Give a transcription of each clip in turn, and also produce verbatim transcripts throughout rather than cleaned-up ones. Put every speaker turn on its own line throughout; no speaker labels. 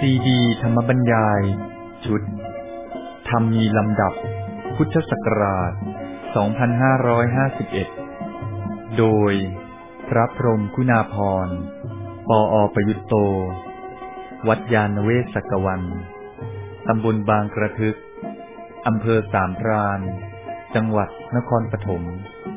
ซีดีธรรมบรรยายชุดธรรมมีลำดับพุทธศักราชสองพันห้าร้อยห้าสิบเอ็ดโดยพระพรหมคุณาภรณ์ปอ.ประยุตโตวัดยานเวศกวันตำบลบางกระทึกอำเภอสามพรานจังหวัดนครปฐม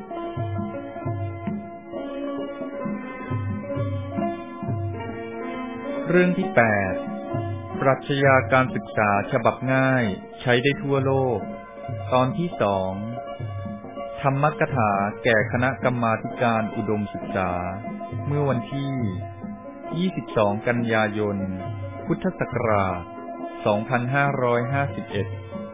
เรื่องที่แปดปรัชญาการศึกษาฉบับง่ายใช้ได้ทั่วโลกตอนที่สองธรรมกถาแก่คณะกรรมาธิการอุดมศึกษาเมื่อวันที่ยี่สิบสองกันยายนพุทธศักราชสองพันห้าร้อยห้าสิบเอ็ด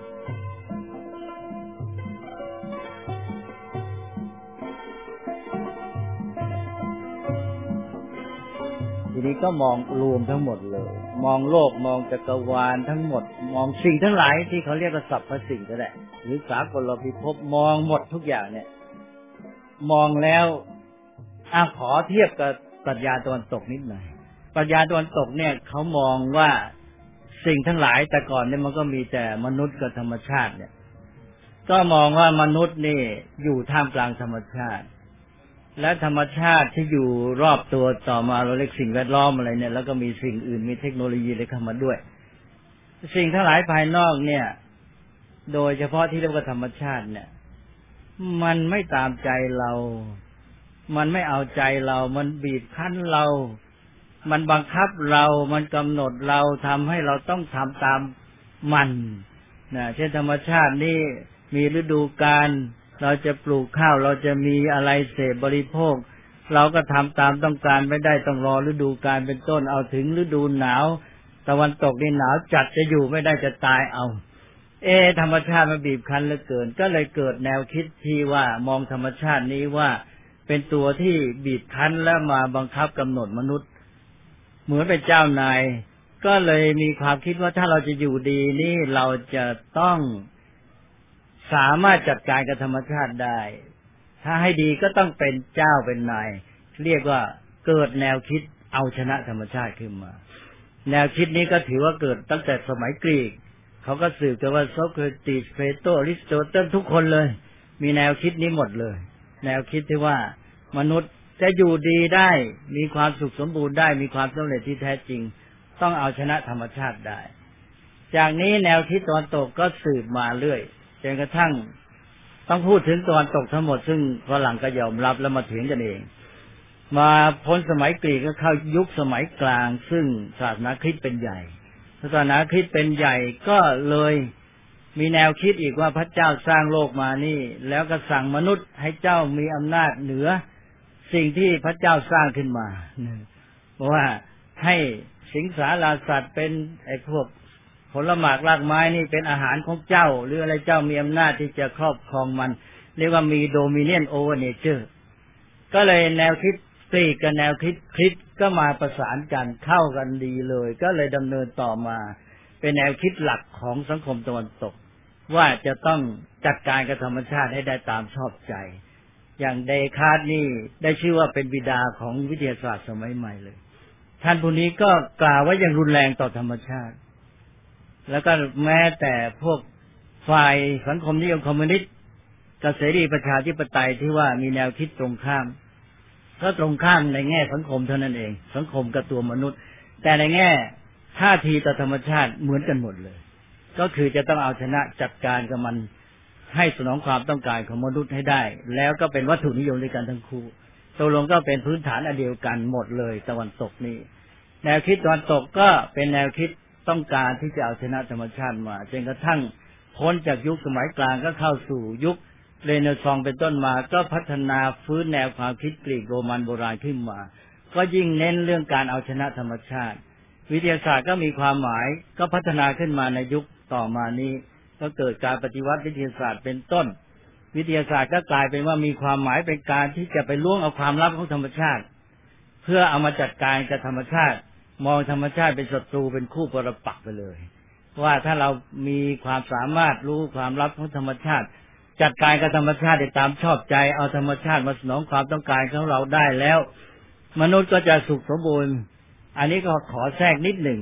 ทีนี้ก็มองรวมทั้งหมดเลยมองโลกมองจักรวาลทั้งหมดมองสิ่งทั้งหลายที่เขาเรียกว่าสรรพสิ่งก็ได้หรือสากลพิภพมองหมดทุกอย่างเนี่ยมองแล้วอ่ะขอเทียบกับปรัชญาตะวันตกนิดหน่อยปรัชญาตะวันตกเนี่ยเขามองว่าสิ่งทั้งหลายแต่ก่อนเนี่ยมันก็มีแต่มนุษย์กับธรรมชาติเนี่ยก็มองว่ามนุษย์นี่อยู่ท่ามกลางธรรมชาติและธรรมชาติที่อยู่รอบตัวต่อมาเราเรียกสิ่งแวดล้อมอะไรเนี่ยแล้วก็มีสิ่งอื่นมีเทคโนโลยีอะไรเข้ามาด้วยสิ่งทั้งหลายภายนอกเนี่ยโดยเฉพาะที่เรียกว่าธรรมชาติเนี่ยมันไม่ตามใจเรามันไม่เอาใจเรามันบีบคั้นเรามันบังคับเรามันกำหนดเราทำให้เราต้องทำตามมันนะเช่นธรรมชาตินี่มีฤดูกาลเราจะปลูกข้าวเราจะมีอะไรเสพบริโภคเราก็ทำตามต้องการไม่ได้ต้องรอฤดูกาลเป็นต้นเอาถึงฤดูหนาวตะวันตกนี่หนาวจัดจะอยู่ไม่ได้จะตายเอาเอธรรมชาติมันบีบคั้นเหลือเกินก็เลยเกิดแนวคิดที่ว่ามองธรรมชาตินี้ว่าเป็นตัวที่บีบคั้นและมาบังคับกำหนดมนุษย์เหมือนเป็นเจ้านายก็เลยมีความคิดว่าถ้าเราจะอยู่ดีนี่เราจะต้องสามารถจัดการกับธรรมชาติได้ถ้าให้ดีก็ต้องเป็นเจ้าเป็นนายเรียกว่าเกิดแนวคิดเอาชนะธรรมชาติขึ้นมาแนวคิดนี้ก็ถือว่าเกิดตั้งแต่สมัยกรีกเขาก็สืบกันว่าโซเครติสเพโตรอริสโตเติลทุกคนเลยมีแนวคิดนี้หมดเลยแนวคิดที่ว่ามนุษย์จะอยู่ดีได้มีความสุขสมบูรณ์ได้มีความสำเร็จที่แท้จริงต้องเอาชนะธรรมชาติได้จากนี้แนวคิดตะวันตกก็สืบมาเรื่อยจนกระทั่งต้องพูดถึงตะวันตกทั้งหมดซึ่งฝรั่งก็ยอมรับแล้วมาเถียงกันเองมาพ้นสมัยกรีกก็เข้ายุคสมัยกลางซึ่งศาสนาคริสต์เป็นใหญ่ศาสนาคริสต์เป็นใหญ่ก็เลยมีแนวคิดอีกว่าพระเจ้าสร้างโลกมานี่แล้วก็สั่งมนุษย์ให้เจ้ามีอำนาจเหนือสิ่งที่พระเจ้าสร้างขึ้นมาเพราะว่าให้สิงสาราสัตว์เป็นไอ้พวกผลหมากรากไม้นี่เป็นอาหารของเจ้าหรืออะไรเจ้ามีอำนาจที่จะครอบครองมันเรียกว่ามีโดมิเนียนโอเวอร์เนเจอร์ก็เลยแนวคิดกรีกกับแนวคิดคริสต์ก็มาประสานกันเข้ากันดีเลยก็เลยดำเนินต่อมาเป็นแนวคิดหลักของสังคมตะวันตกว่าจะต้องจัดการกับธรรมชาติให้ได้ตามชอบใจอย่างเดคาร์ตนี่ได้ชื่อว่าเป็นบิดาของวิทยาศาสตร์สมัยใหม่เลยท่านผู้นี้ก็กล่าวว่าอย่างรุนแรงต่อธรรมชาติแล้วก็แม้แต่พวกฝ่ายสังคมนิยมคอมมิวนิสต์กับเสรีประชาธิปไตยที่ว่ามีแนวคิดตรงข้ามก็ตรงข้ามในแง่สังคมเท่านั้นเองสังคมกับตัวมนุษย์แต่ในแง่ท่าทีต่อธรรมชาติเหมือนกันหมดเลยก็คือจะต้องเอาชนะจัดการกับมันให้สนองความต้องการของมนุษย์ให้ได้แล้วก็เป็นวัตถุนิยมด้วยกันทั้งคู่ตกลงก็เป็นพื้นฐานอันเดียวกันหมดเลยตะวันตกนี่แนวคิดตะวันตกก็เป็นแนวคิดต้องการที่จะเอาชนะธรรมชาติมาจนกระทั่งพ้นจากยุคสมัยกลางก็เข้าสู่ยุคเรเนซองส์เป็นต้นมาก็พัฒนาฟื้นแนวความคิดกรีกโรมันโบราณขึ้นมาก็ยิ่งเน้นเรื่องการเอาชนะธรรมชาติวิทยาศาสตร์ก็มีความหมายก็พัฒนาขึ้นมาในยุคต่อมานี้ก็เกิดการปฏิวัติวิทยาศาสตร์เป็นต้นวิทยาศาสตร์ก็กลายเป็นว่ามีความหมายเป็นการที่จะไปล้วงเอาความลับของธรรมชาติเพื่อเอามาจัดการกับธรรมชาติมองธรรมชาติเป็นศัตรูเป็นคู่ปรปักษ์ไปเลยว่าถ้าเรามีความสามารถรู้ความลับของธรรมชาติจัดการกับธรรมชาติได้ตามชอบใจเอาธรรมชาติมาสนองความต้องการของเราได้แล้วมนุษย์ก็จะสุขสมบูรณ์อันนี้ก็ขอแทรกนิดหนึ่ง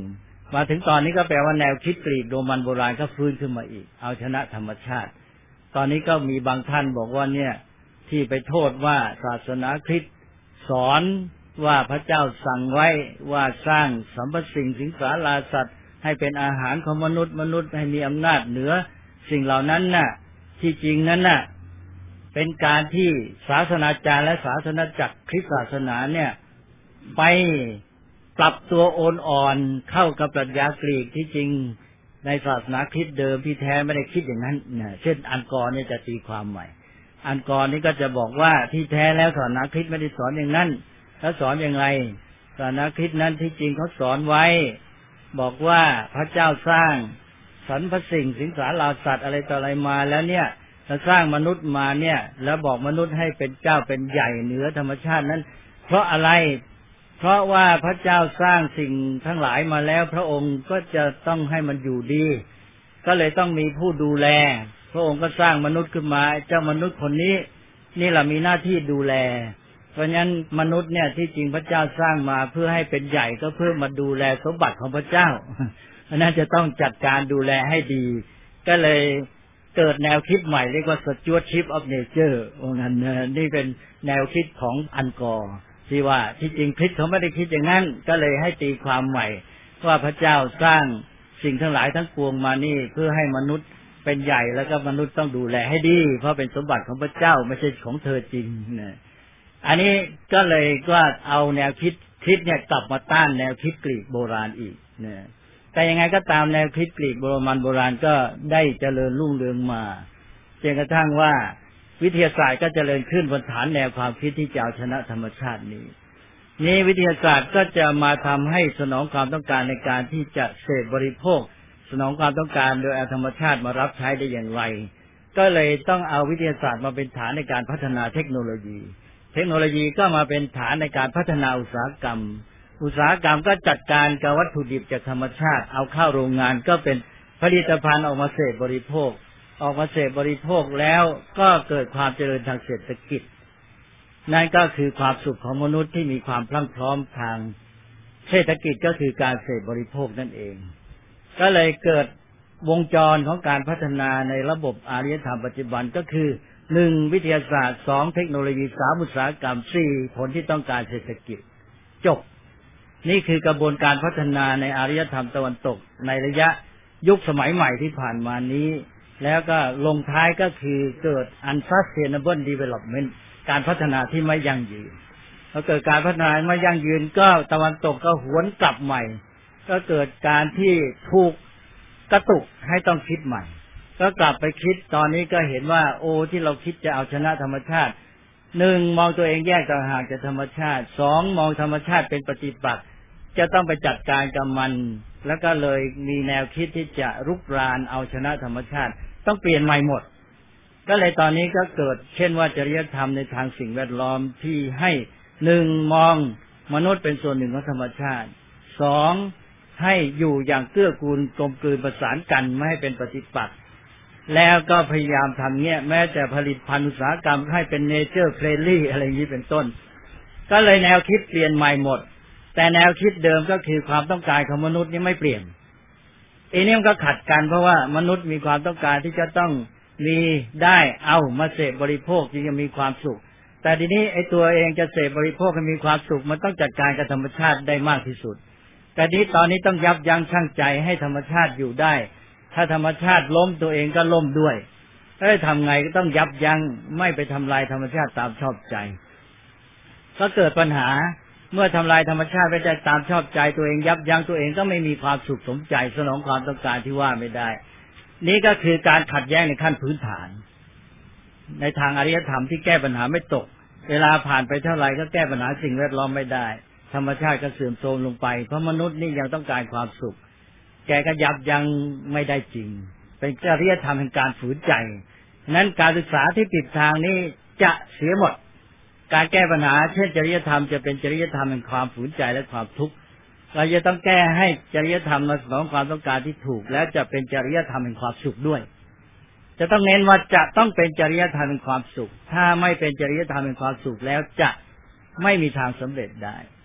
มาถึงตอนนี้ก็แปลว่าแนวคิดกรีกโรมันโบราณก็ฟื้นขึ้นมาอีกเอาชนะธรรมชาติตอนนี้ก็มีบางท่านบอกว่าเนี่ยที่ไปโทษว่าศาสนาคริสต์สอนว่าพระเจ้าสั่งไว้ว่าสร้างสรรพสิ่งสิงสาราสัตว์ให้เป็นอาหารของมนุษย์มนุษย์ให้มีอำนาจเหนือสิ่งเหล่านั้นน่ะที่จริงนั้นน่ะเป็นการที่ศาสนาจารย์และศาสนาจักรคริสต์ศาสนาเนี่ยไปปรับตัวโอนอ่อนเข้ากับปรัชญากรีกที่จริงในศาสนาคริสต์เดิมที่แท้ไม่ได้คิดอย่างนั้นนะเช่นอันกอร์เนี่ยจะตีความใหม่อันกอร์นี่ก็จะบอกว่าที่แท้แล้วศาสนาคริสต์ไม่ได้สอนอย่างนั้นแล้วสอนอย่างไรศาสนาคริสต์นั้นที่จริงเขาสอนไว้บอกว่าพระเจ้าสร้างสรรพสิ่งสิงสาราสัตว์อะไรต่ออะไรมาแล้วเนี่ยถ้าสร้างมนุษย์มาเนี่ยแล้วบอกมนุษย์ให้เป็นเจ้าเป็นใหญ่เหนือธรรมชาตินั้นเพราะอะไรเพราะว่าพระเจ้าสร้างสิ่งทั้งหลายมาแล้วพระองค์ก็จะต้องให้มันอยู่ดีก็เลยต้องมีผู้ดูแลพระองค์ก็สร้างมนุษย์ขึ้นมาเจ้ามนุษย์คนนี้นี่แหละมีหน้าที่ดูแลเพราะฉะนั้นมนุษย์เนี่ยที่จริงพระเจ้าสร้างมาเพื่อให้เป็นใหญ่ก็เพื่อมาดูแลสมบัติของพระเจ้าเพราะนั้นจะต้องจัดการดูแลให้ดีก็เลยเกิดแนวคิดใหม่เรียกว่า Stewardship of Nature ว่างั้นนี่เป็นแนวคิดของอันกอร์ที่ว่าที่จริงคริสต์เขาไม่ได้คิดอย่างนั้นก็เลยให้ตีความใหม่ว่าพระเจ้าสร้างสิ่งทั้งหลายทั้งปวงมานี่เพื่อให้มนุษย์เป็นใหญ่แล้วก็มนุษย์ต้องดูแลให้ดีเพราะเป็นสมบัติของพระเจ้าไม่ใช่ของเธอจริงนะอันนี้ก็เลยก็เอาแนวคิดคริสต์เนี่ยกลับมาต้านแนวคิดกรีกโบราณอีกนะแต่ยังไงก็ตามแนวคิดกรีกโบราณโบราณก็ได้เจริญรุ่งเรืองมาจนกระทั่งว่าวิทยาศาสตร์ก็เจริญขึ้นบนฐานแนวความคิดที่จะเอาชนะธรรมชาตินี้นี้วิทยาศาสตร์ก็จะมาทำให้สนองความต้องการในการที่จะเสพบริโภคสนองความต้องการโดยเอาธรรมชาติมารับใช้ได้อย่างไรก็เลยต้องเอาวิทยาศาสตร์มาเป็นฐานในการพัฒนาเทคโนโลยีเทคโนโลยีก็มาเป็นฐานในการพัฒนาอุตสาหกรรมอุตสาหกรรมก็จัดการกับวัตถุดิบจากธรรมชาติเอาเข้าโรงงานก็เป็นผลิตภัณฑ์ออกมาเสพบริโภคออกมาเสพบริโภคแล้วก็เกิดความเจริญทางเศรษฐกิจนั่นก็คือความสุขของมนุษย์ที่มีความพรั่งพร้อมทางเศรษฐกิจก็คือการเสพบริโภคนั่นเองก็เลยเกิดวงจรของการพัฒนาในระบบอารยธรรมปัจจุบันก็คือหนึ่งวิทยาศาสตร์สองเทคโนโลยีสามอุตสาหกรรมสี่ผลที่ต้องการเศรษฐกิจจบนี่คือกระบวนการพัฒนาในอารยธรรมตะวันตกในระยะยุคสมัยใหม่ที่ผ่านมานี้แล้วก็ลงท้ายก็คือเกิด unsustainable development การพัฒนาที่ไม่ยั่งยืนพอเกิดการพัฒนาไม่ยั่งยืนก็ตะวันตกก็หวนกลับใหม่ก็เกิดการที่ถูกกระตุกให้ต้องคิดใหม่ก็กลับไปคิดตอนนี้ก็เห็นว่าโอ้ที่เราคิดจะเอาชนะธรรมชาติหนึ่งมองตัวเองแยกต่างหากจากธรรมชาติสองมองธรรมชาติเป็นปฏิปักษ์จะต้องไปจัดการกับมันแล้วก็เลยมีแนวคิดที่จะรุกรานเอาชนะธรรมชาติต้องเปลี่ยนใหม่หมดก็เลยตอนนี้ก็เกิดเช่นว่าจริยธรรมในทางสิ่งแวดล้อมที่ให้หนึ่งมองมนุษย์เป็นส่วนหนึ่งของธรรมชาติสองให้อยู่อย่างเกื้อกูลกลมกลืนประสานกันไม่ให้เป็นปฏิปักษ์แล้วก็พยายามทำเงี้ยแม้แต่ผลิตภัณฑ์อุตสาหกรรมให้เป็นเนเจอร์เฟรนลี่อะไรอย่างนี้เป็นต้นก็เลยแนวคิดเปลี่ยนใหม่หมดแต่แนวคิดเดิมก็คือความต้องการของมนุษย์นี่ไม่เปลี่ยนอันนี้มันก็ขัดกันเพราะว่ามนุษย์มีความต้องการที่จะต้องมีได้เอามาเสพบริโภคจึงจะมีความสุขแต่ทีนี้ไอ้ตัวเองจะเสพบริโภคให้มีความสุขมันต้องจัดการกับธรรมชาติได้มากที่สุดแต่นี้ตอนนี้ต้องยับยั้งชั่งใจให้ธรรมชาติอยู่ได้ถ้าธรรมชาติล้มตัวเองก็ล้มด้วยถ้าทำไงก็ต้องยับยั้งไม่ไปทำลายธรรมชาติตามชอบใจก็เกิดปัญหาเมื่อทำลายธรรมชาติไปได้ตามชอบใจตัวเองยับยั้งตัวเองก็ไม่มีความสุขสมใจสนองความต้องการที่ว่าไม่ได้นี่ก็คือการขัดแย้งในขั้นพื้นฐานในทางอารยธรรมที่แก้ปัญหาไม่ตกเวลาผ่านไปเท่าไหร่ก็แก้ปัญหาสิ่งแวดล้อมไม่ได้ธรรมชาติก็เสื่อมโทรมลงไปเพราะมนุษย์นี่ยังต้องการความสุขแกก็ยับยั้งไม่ได้จริงเป็นจริยธรรมแห่งการฝืนใจนั้นการศึกษาที่ผิดทางนี้จะเสียหมดการแก้ปัญหาเช่นจริยธรรมจะเป็นจริยธรรมแห่งความฝืนใจและความทุกข์เราจะต้องแก้ให้จริยธรรมมาสนองความต้องการที่ถูกแล้วจะเป็นจริยธรรมแห่งความสุขด้วยจะต้องเน้นว่าจะต้องเป็นจริยธรรมแห่งความสุขถ้าไม่เป็นจริยธรรมแห่งความสุขแล้วจะไม่มีทางสำเร็จได้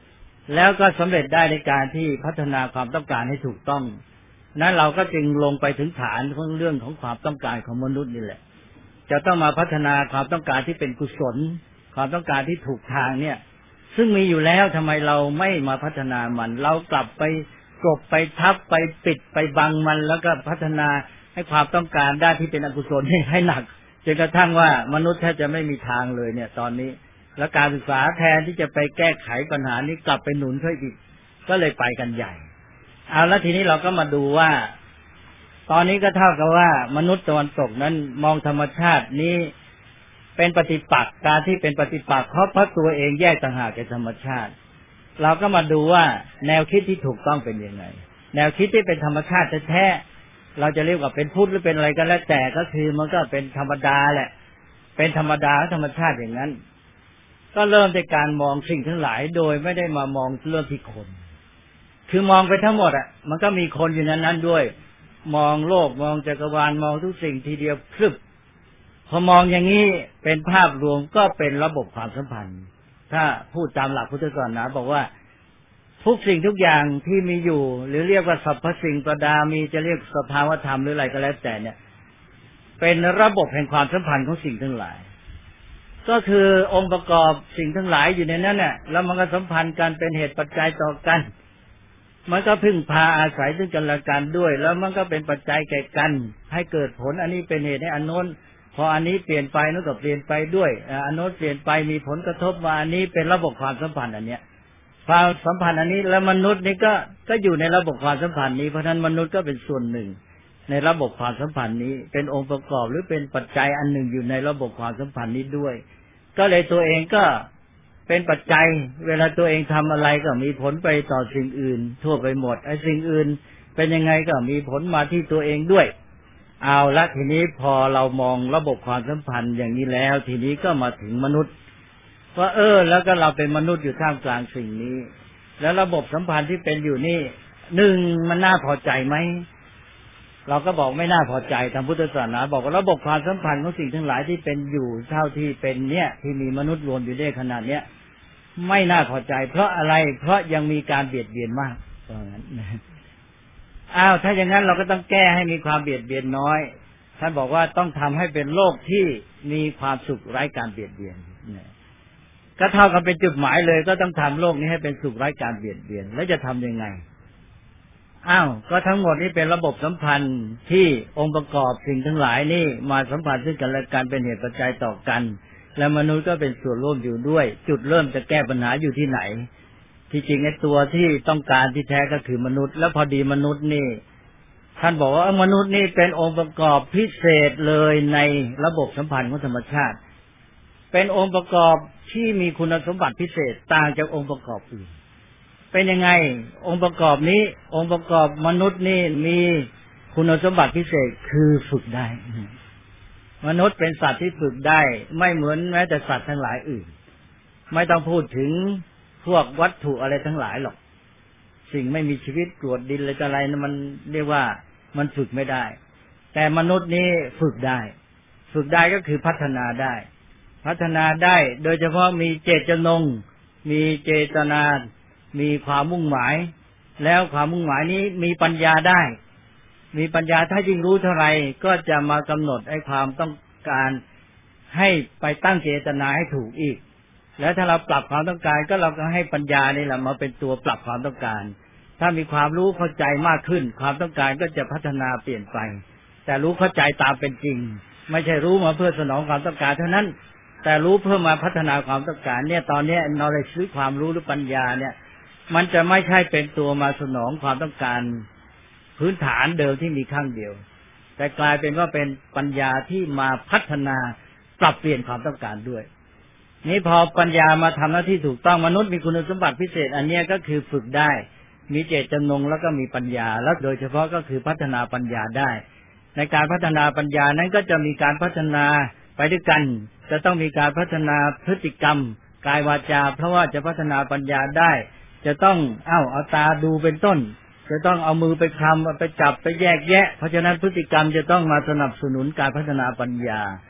แล้วก็สำเร็จได้ในการที่พัฒนาความต้องการให้ถูกต้องนั้นเราก็จึงลงไปถึงฐานของเรื่องของความต้องการของมนุษย์นี่แหละจะต้องมาพัฒนาความต้องการที่เป็นกุศลความต้องการที่ถูกทางเนี่ยซึ่งมีอยู่แล้วทำไมเราไม่มาพัฒนามันเรากลับไปกบไปทับไปปิดไปบังมันแล้วก็พัฒนาให้ความต้องการด้านที่เป็นอกุศลให้หนักจนกระทั่งว่ามนุษย์แทบจะไม่มีทางเลยเนี่ยตอนนี้และการศึกษาแทนที่จะไปแก้ไขปัญหานี้กลับไปหนุนเขาอีกก็เลยไปกันใหญ่เอาแล้วทีนี้เราก็มาดูว่าตอนนี้ก็เท่ากับว่ามนุษย์ตะวันตกนั้นมองธรรมชาตินี้เป็นปฏิปักษ์การที่เป็นปฏิปักษ์เพราะเพราะตัวเองแยกต่างหากจากธรรมชาติเราก็มาดูว่าแนวคิดที่ถูกต้องเป็นยังไงแนวคิดที่เป็นธรรมชาติแท้ๆเราจะเรียกว่าเป็นพุทธหรือเป็นอะไรก็แล้วแต่ก็คือมันก็เป็นธรรมดาแหละเป็นธรรมดาธรรมชาติอย่างนั้นก็เริ่มจากการมองสิ่งทั้งหลายโดยไม่ได้มามองเรื่องที่คนคือมองไปทั้งหมดอ่ะมันก็มีคนอยู่นั้นนั้นด้วยมองโลกมองจักรวาลมองทุกสิ่งทีเดียวพรึบพอมองอย่างนี้เป็นภาพรวมก็เป็นระบบความสัมพันธ์ถ้าพูดตามหลักพุทธศาสนาบอกว่าทุกสิ่งทุกอย่างที่มีอยู่หรือเรียกว่าสรรพสิ่งประดามีจะเรียกสภาวธรรมหรืออะไรก็แล้วแต่เนี่ยเป็นระบบแห่งความสัมพันธ์ของสิ่งทั้งหลายก็คือองค์ประกอบสิ่งทั้งหลายอยู่ในนั้นน่ะแล้วมันก็สัมพันธ์กันเป็นเหตุปัจจัยต่อกันมันก็พึ่งพาอาศัยซึ่งกันและกันด้วยแล้วมันก็เป็นปัจจัยแก่กันให้เกิดผลอันนี้เป็นเหตุให้อันโน้นพออันนี้เปลี่ยนไปนั่นก็เปลี่ยนไปด้วยอันโน้นเปลี่ยนไปมีผลกระทบมาอันนี้เป็นระบบความสัมพันธ์อันเนี้ยความสัมพันธ์อันนี้แล้วมนุษย์นี่ก็ก็อยู่ในระบบความสัมพันธ์นี้เพราะฉะนั้นมนุษย์ก็เป็นส่วนหนึ่งในระบบความสัมพันธ์นี้เป็นองค์ประกอบหรือเป็นปัจจัยอันหนึ่งอยู่ในระบบความสัมพันธ์นี้ด้วยก็เลยตัวเองก็เป็นปัจจัยเวลาตัวเองทำอะไรก็มีผลไปต่อสิ่งอื่นทั่วไปหมดไอ้สิ่งอื่นเป็นยังไงก็มีผลมาที่ตัวเองด้วยเอาละทีนี้พอเรามองระบบความสัมพันธ์อย่างนี้แล้วทีนี้ก็มาถึงมนุษย์ว่าเออแล้วก็เราเป็นมนุษย์อยู่ท่ามกลางสิ่งนี้แล้วระบบสัมพันธ์ที่เป็นอยู่นี่หนึ่งมันน่าพอใจไหมเราก็บอกไม่น่าพอใจทางพุทธศาสนาบอกว่าระบบความสัมพันธ์ของสิ่งทั้งหลายที่เป็นอยู่เท่าที่เป็นเนี่ยที่มีมนุษย์รวมอยู่ได้ขนาดเนี้ยไม่น่าพอใจเพราะอะไรเพราะยังมีการเบียดเบียนมากตรงนั้นอ้าวถ้าอย่างนั้นเราก็ต้องแก้ให้มีความเบียดเบียนน้อยท่านบอกว่าต้องทำให้เป็นโลกที่มีความสุขไร้การเบียดเบียนก็เท่ากับเป็นจุดหมายเลยก็ต้องทำโลกนี้ให้เป็นสุขไร้การเบียดเบียนแล้วจะทำยังไงอ้าวก็ทั้งหมดนี้เป็นระบบสัมพันธ์ที่องค์ประกอบสิ่งทั้งหลายนี่มาสัมพันธ์ซึ่งกันและกันเป็นเหตุปัจจัยต่อกันและมนุษย์ก็เป็นส่วนร่วมอยู่ด้วยจุดเริ่มจะแก้ปัญหาอยู่ที่ไหนที่จริงไอ้ตัวที่ต้องการที่แท้ก็คือมนุษย์แล้วพอดีมนุษย์นี่ท่านบอกว่ามนุษย์นี่เป็นองค์ประกอบพิเศษเลยในระบบสัมพันธ์ของธรรมชาติเป็นองค์ประกอบที่มีคุณสมบัติพิเศษต่างจากองค์ประกอบอื่นเป็นยังไงองค์ประกอบนี้องค์ประกอบมนุษย์นี่มีคุณสมบัติพิเศษคือฝึกได้มนุษย์เป็นสัตว์ที่ฝึกได้ไม่เหมือนแม้แต่สัตว์ทั้งหลายอื่นไม่ต้องพูดถึงพวกวัตถุอะไรทั้งหลายหรอกสิ่งไม่มีชีวิตกรวดดินอะไรต่ออะไรนะมันเรียกว่ามันฝึกไม่ได้แต่มนุษย์นี่ฝึกได้ฝึกได้ก็คือพัฒนาได้พัฒนาได้โดยเฉพาะมีเจตจำนงมีเจตนามีความมุ่งหมายแล้วความมุ่งหมายนี้มีปัญญาได้มีปัญญาถ้ายิ่งรู้เท่าไหร่ก็จะมากำหนดไอ้ความต้องการให้ไปตั้งเจตนาให้ถูกอีกแล้วถ้าเราปรับความต้องการก็เราก็ให้ปัญญานี่แหละมาเป็นตัวปรับความต้องการถ้ามีความรู้เข้าใจมากขึ้นความต้องการก็จะพัฒนาเปลี่ยนไปแต่รู้เข้าใจตามเป็นจริงไม่ใช่รู้มาเพื่อสนองความต้องการเท่านั้นแต่รู้เพื่อมาพัฒนาความต้องการเนี่ยตอนนี้ knowledge หรือความรู้หรือปัญญาเนี่ยมันจะไม่ใช่เป็นตัวมาสนองความต้องการพื้นฐานเดิมที่มีข้างเดียวแต่กลายเป็นว่าเป็นปัญญาที่มาพัฒนาปรับเปลี่ยนความต้องการด้วยนี่พอปัญญามาทำหน้าที่ถูกต้องมนุษย์มีคุณสมบัติพิเศษอันนี้ก็คือฝึกได้มีเจตจำนงแล้วก็มีปัญญาแล้วโดยเฉพาะก็คือพัฒนาปัญญาได้ในการพัฒนาปัญญานั้นก็จะมีการพัฒนาไปด้วยกันจะต้องมีการพัฒนาพฤติกรรมกายวาจาเพราะว่าจะพัฒนาปัญญาได้จะต้องเอ้าเอาตาดูเป็นต้นจะต้องเอามือไปคลำไปจับไปแยกแยะเพราะฉะนั้นพฤติกรรมจะต้องมาสนับสนุนการพัฒนาปัญญา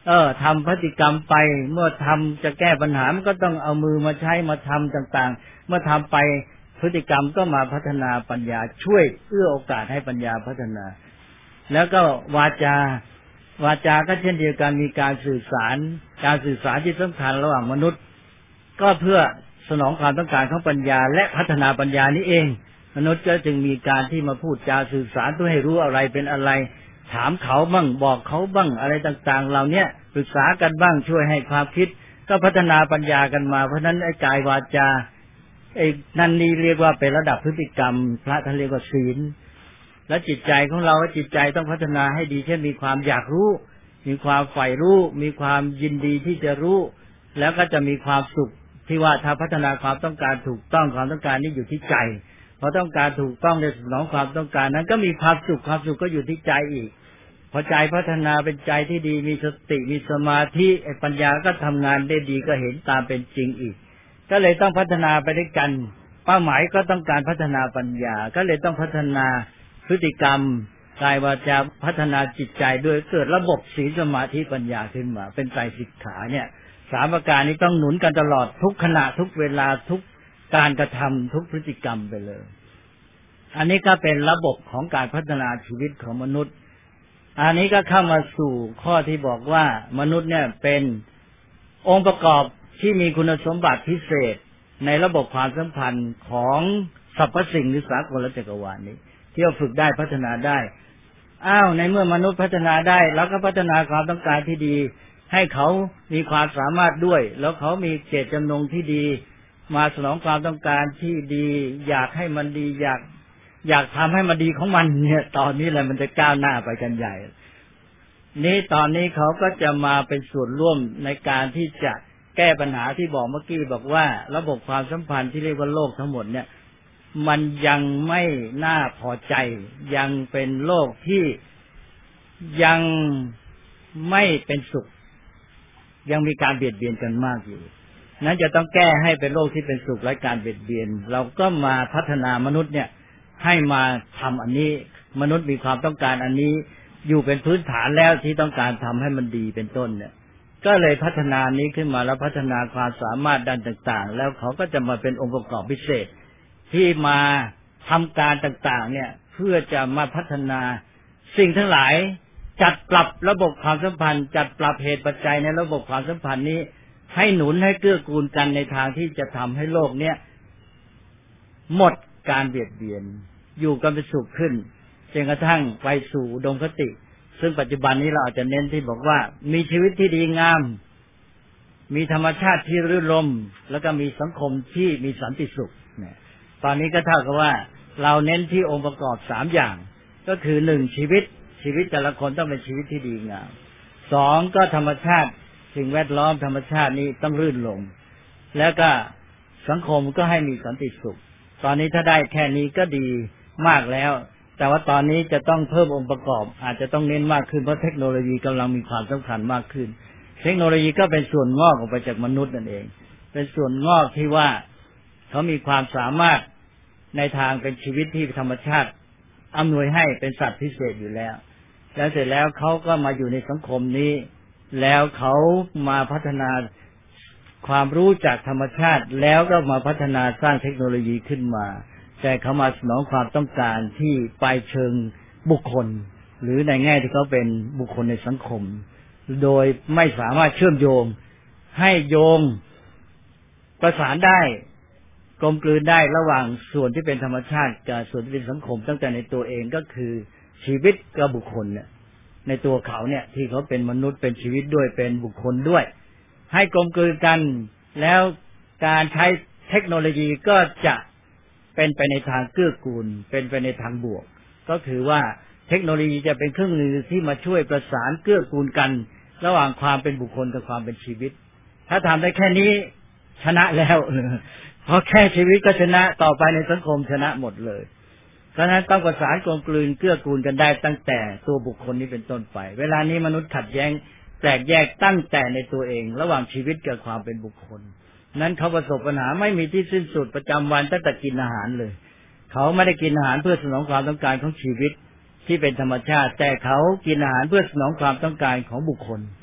เออทำพฤติกรรมไปเมื่อทำจะแก้ปัญหามันก็ต้องเอามือมาใช้มาทำต่างๆเมื่อทำไปพฤติกรรมก็มาพัฒนาปัญญาช่วยเอื้อโอกาสให้ปัญญาพัฒนาแล้วก็วาจาวาจาก็เช่นเดียวกันมีการสื่อสารการสื่อสารที่สำคัญระหว่างมนุษย์ก็เพื่อสนองความต้องการของปัญญาและพัฒนาปัญญานี้เองมนุษย์ก็จึงมีการที่มาพูดจาสื่อสารเพื่อให้รู้อะไรเป็นอะไรถามเขาบ้างบอกเขาบ้างอะไรต่างๆเหล่านี้ปรึกษากันบ้างช่วยให้ความคิดก็พัฒนาปัญญากันมาเพราะนั้นไอ้กายวาจาไอ้นั่นนี่เรียกว่าเป็นระดับพฤติกรรมพระท่านเรียกว่าศีลและจิตใจของเราจิตใจต้องพัฒนาให้ดีเช่นมีความอยากรู้มีความใฝ่รู้มีความยินดีที่จะรู้แล้วก็จะมีความสุขที่ว่าถ้าพัฒนาความต้องการถูกต้องความต้องการนี้อยู่ที่ใจพอต้องการถูกต้องในสนองความต้องการนั้นก็มีความสุขความสุขก็อยู่ที่ใจอีกพอใจพัฒนาเป็นใจที่ดีมีสติมีสมาธิไอ้ปัญญาก็ทำงานได้ดีก็เห็นตามเป็นจริงอีกก็เลยต้องพัฒนาไปด้วยกันเป้าหมายก็ต้องการพัฒนาปัญญาก็เลยต้องพัฒนาพฤติกรรมกายวาจาพัฒนาจิตใจด้วยเกิดระบบศีลสมาธิปัญญาขึ้นมาเป็นไตรสิกขาเนี่ยสามประการนี้ต้องหนุนกันตลอดทุกขณะทุกเวลาทุกการกระทำทุกพฤติกรรมไปเลยอันนี้ก็เป็นระบบของการพัฒนาชีวิตของมนุษย์อันนี้ก็เข้ามาสู่ข้อที่บอกว่ามนุษย์เนี่ยเป็นองค์ประกอบที่มีคุณสมบัติพิเศษในระบบความสัมพันธ์ของสรรพสิ่งหรือสากลจักรวาลนี้ที่เราฝึกได้พัฒนาได้อ้าวในเมื่อมนุษย์พัฒนาได้แล้วก็พัฒนาความต้องการที่ดีให้เขามีความสามารถด้วยแล้วเขามีเจตจำนงที่ดีมาสนองความต้องการที่ดีอยากให้มันดีอยากอยากทำให้มันดีของมันเนี่ยตอนนี้แหละมันจะก้าวหน้าไปกันใหญ่นี้ตอนนี้เขาก็จะมาเป็นส่วนร่วมในการที่จะแก้ปัญหาที่บอกเมื่อกี้บอกว่าระบบความสัมพันธ์ที่เรียกว่าโลกทั้งหมดเนี่ยมันยังไม่น่าพอใจยังเป็นโลกที่ยังไม่เป็นสุขยังมีการเบียดเบียนกันมากอยู่นั้นจะต้องแก้ให้เป็นโลกที่เป็นสุขไร้การเบียดเบียนเราก็มาพัฒนามนุษย์เนี่ยให้มาทำอันนี้มนุษย์มีความต้องการอันนี้อยู่เป็นพื้นฐานแล้วที่ต้องการทำให้มันดีเป็นต้นเนี่ยก็เลยพัฒนานี้ขึ้นมาแล้วพัฒนาความสามารถด้านต่างๆแล้วเขาก็จะมาเป็นองค์ประกอบพิเศษที่มาทำการต่างๆเนี่ยเพื่อจะมาพัฒนาสิ่งทั้งหลายจัดปรับระบบความสัมพันธ์จัดปรับเหตุปัจจัยในระบบความสัมพันธ์นี้ให้หนุนให้เกื้อกูลกันในทางที่จะทำให้โลกเนี้ยหมดการเบียดเบียนอยู่กันเป็นสุขขึ้นจนกระทั่งไปสู่อุดมคติซึ่งปัจจุบันนี้เราอาจจะเน้นที่บอกว่ามีชีวิตที่ดีงามมีธรรมชาติที่รื่นรมย์แล้วก็มีสังคมที่มีสันติสุขเนี่ยตอนนี้ก็เท่ากับว่าเราเน้นที่องค์ประกอบสามอย่างก็คือหนึ่งชีวิตชีวิตแต่ละคนต้องเป็นชีวิตที่ดีงามสองก็ธรรมชาติสิ่งแวดล้อมธรรมชาตินี้ต้องรื่นรมย์แล้วก็สังคมก็ให้มีสันติสุขตอนนี้ถ้าได้แค่นี้ก็ดีมากแล้วแต่ว่าตอนนี้จะต้องเพิ่มองค์ประกอบอาจจะต้องเน้นมากขึ้นเพราะเทคโนโลยีกำลังมีความสำคัญมากขึ้นเทคโนโลยีก็เป็นส่วนงอกออกไปจากมนุษย์นั่นเองเป็นส่วนงอกที่ว่าเขามีความสามารถในทางเป็นชีวิตที่ธรรมชาติอำนวยให้เป็นสัตว์พิเศษอยู่แล้วแล้วเสร็จแล้วเขาก็มาอยู่ในสังคมนี้แล้วเขามาพัฒนาความรู้จากธรรมชาติแล้วก็มาพัฒนาสร้างเทคโนโลยีขึ้นมาแต่เขามาสนองความต้องการที่ไปเชิงบุคคลหรือในแง่ที่เขาเป็นบุคคลในสังคมโดยไม่สามารถเชื่อมโยงให้โยงประสานได้กลมกลืนได้ระหว่างส่วนที่เป็นธรรมชาติกับส่วนที่เป็นสังคมตั้งแต่ในตัวเองก็คือชีวิตกับบุคคลเนี่ยในตัวเขาเนี่ยที่เขาเป็นมนุษย์เป็นชีวิตด้วยเป็นบุคคลด้วยให้กลมกลืนกันแล้วการใช้เทคโนโลยีก็จะเป็นไปในทางเกื้อกูลเป็นไปในทางบวกก็คือว่าเทคโนโลยีจะเป็นเครื่องมือที่มาช่วยประสานเกื้อกูลกันระหว่างความเป็นบุคคลกับความเป็นชีวิตถ้าทำได้แค่นี้ชนะแล้วเพราะแค่ชีวิตก็ชนะต่อไปในสังคมชนะหมดเลยเพราะฉะนั้นต้องประสานกลมกลืนเกื้อกูลกันได้ตั้งแต่ตัวบุคคลนี้เป็นต้นไปเวลานี้มนุษย์ขัดแย้งแตกแยกตั้งแต่ในตัวเองระหว่างชีวิตกับความเป็นบุคคลนั้นเขาประสบปัญหาไม่มีที่สิ้นสุดประจำวันตั้งแต่กินอาหารเลยเขาไม่ได้กินอาหารเพื่อสนองความต้องการของชีวิตที่เป็นธรรมชาติแต่เขากินอาหารเพื่อสนองความต้องการของบุคคล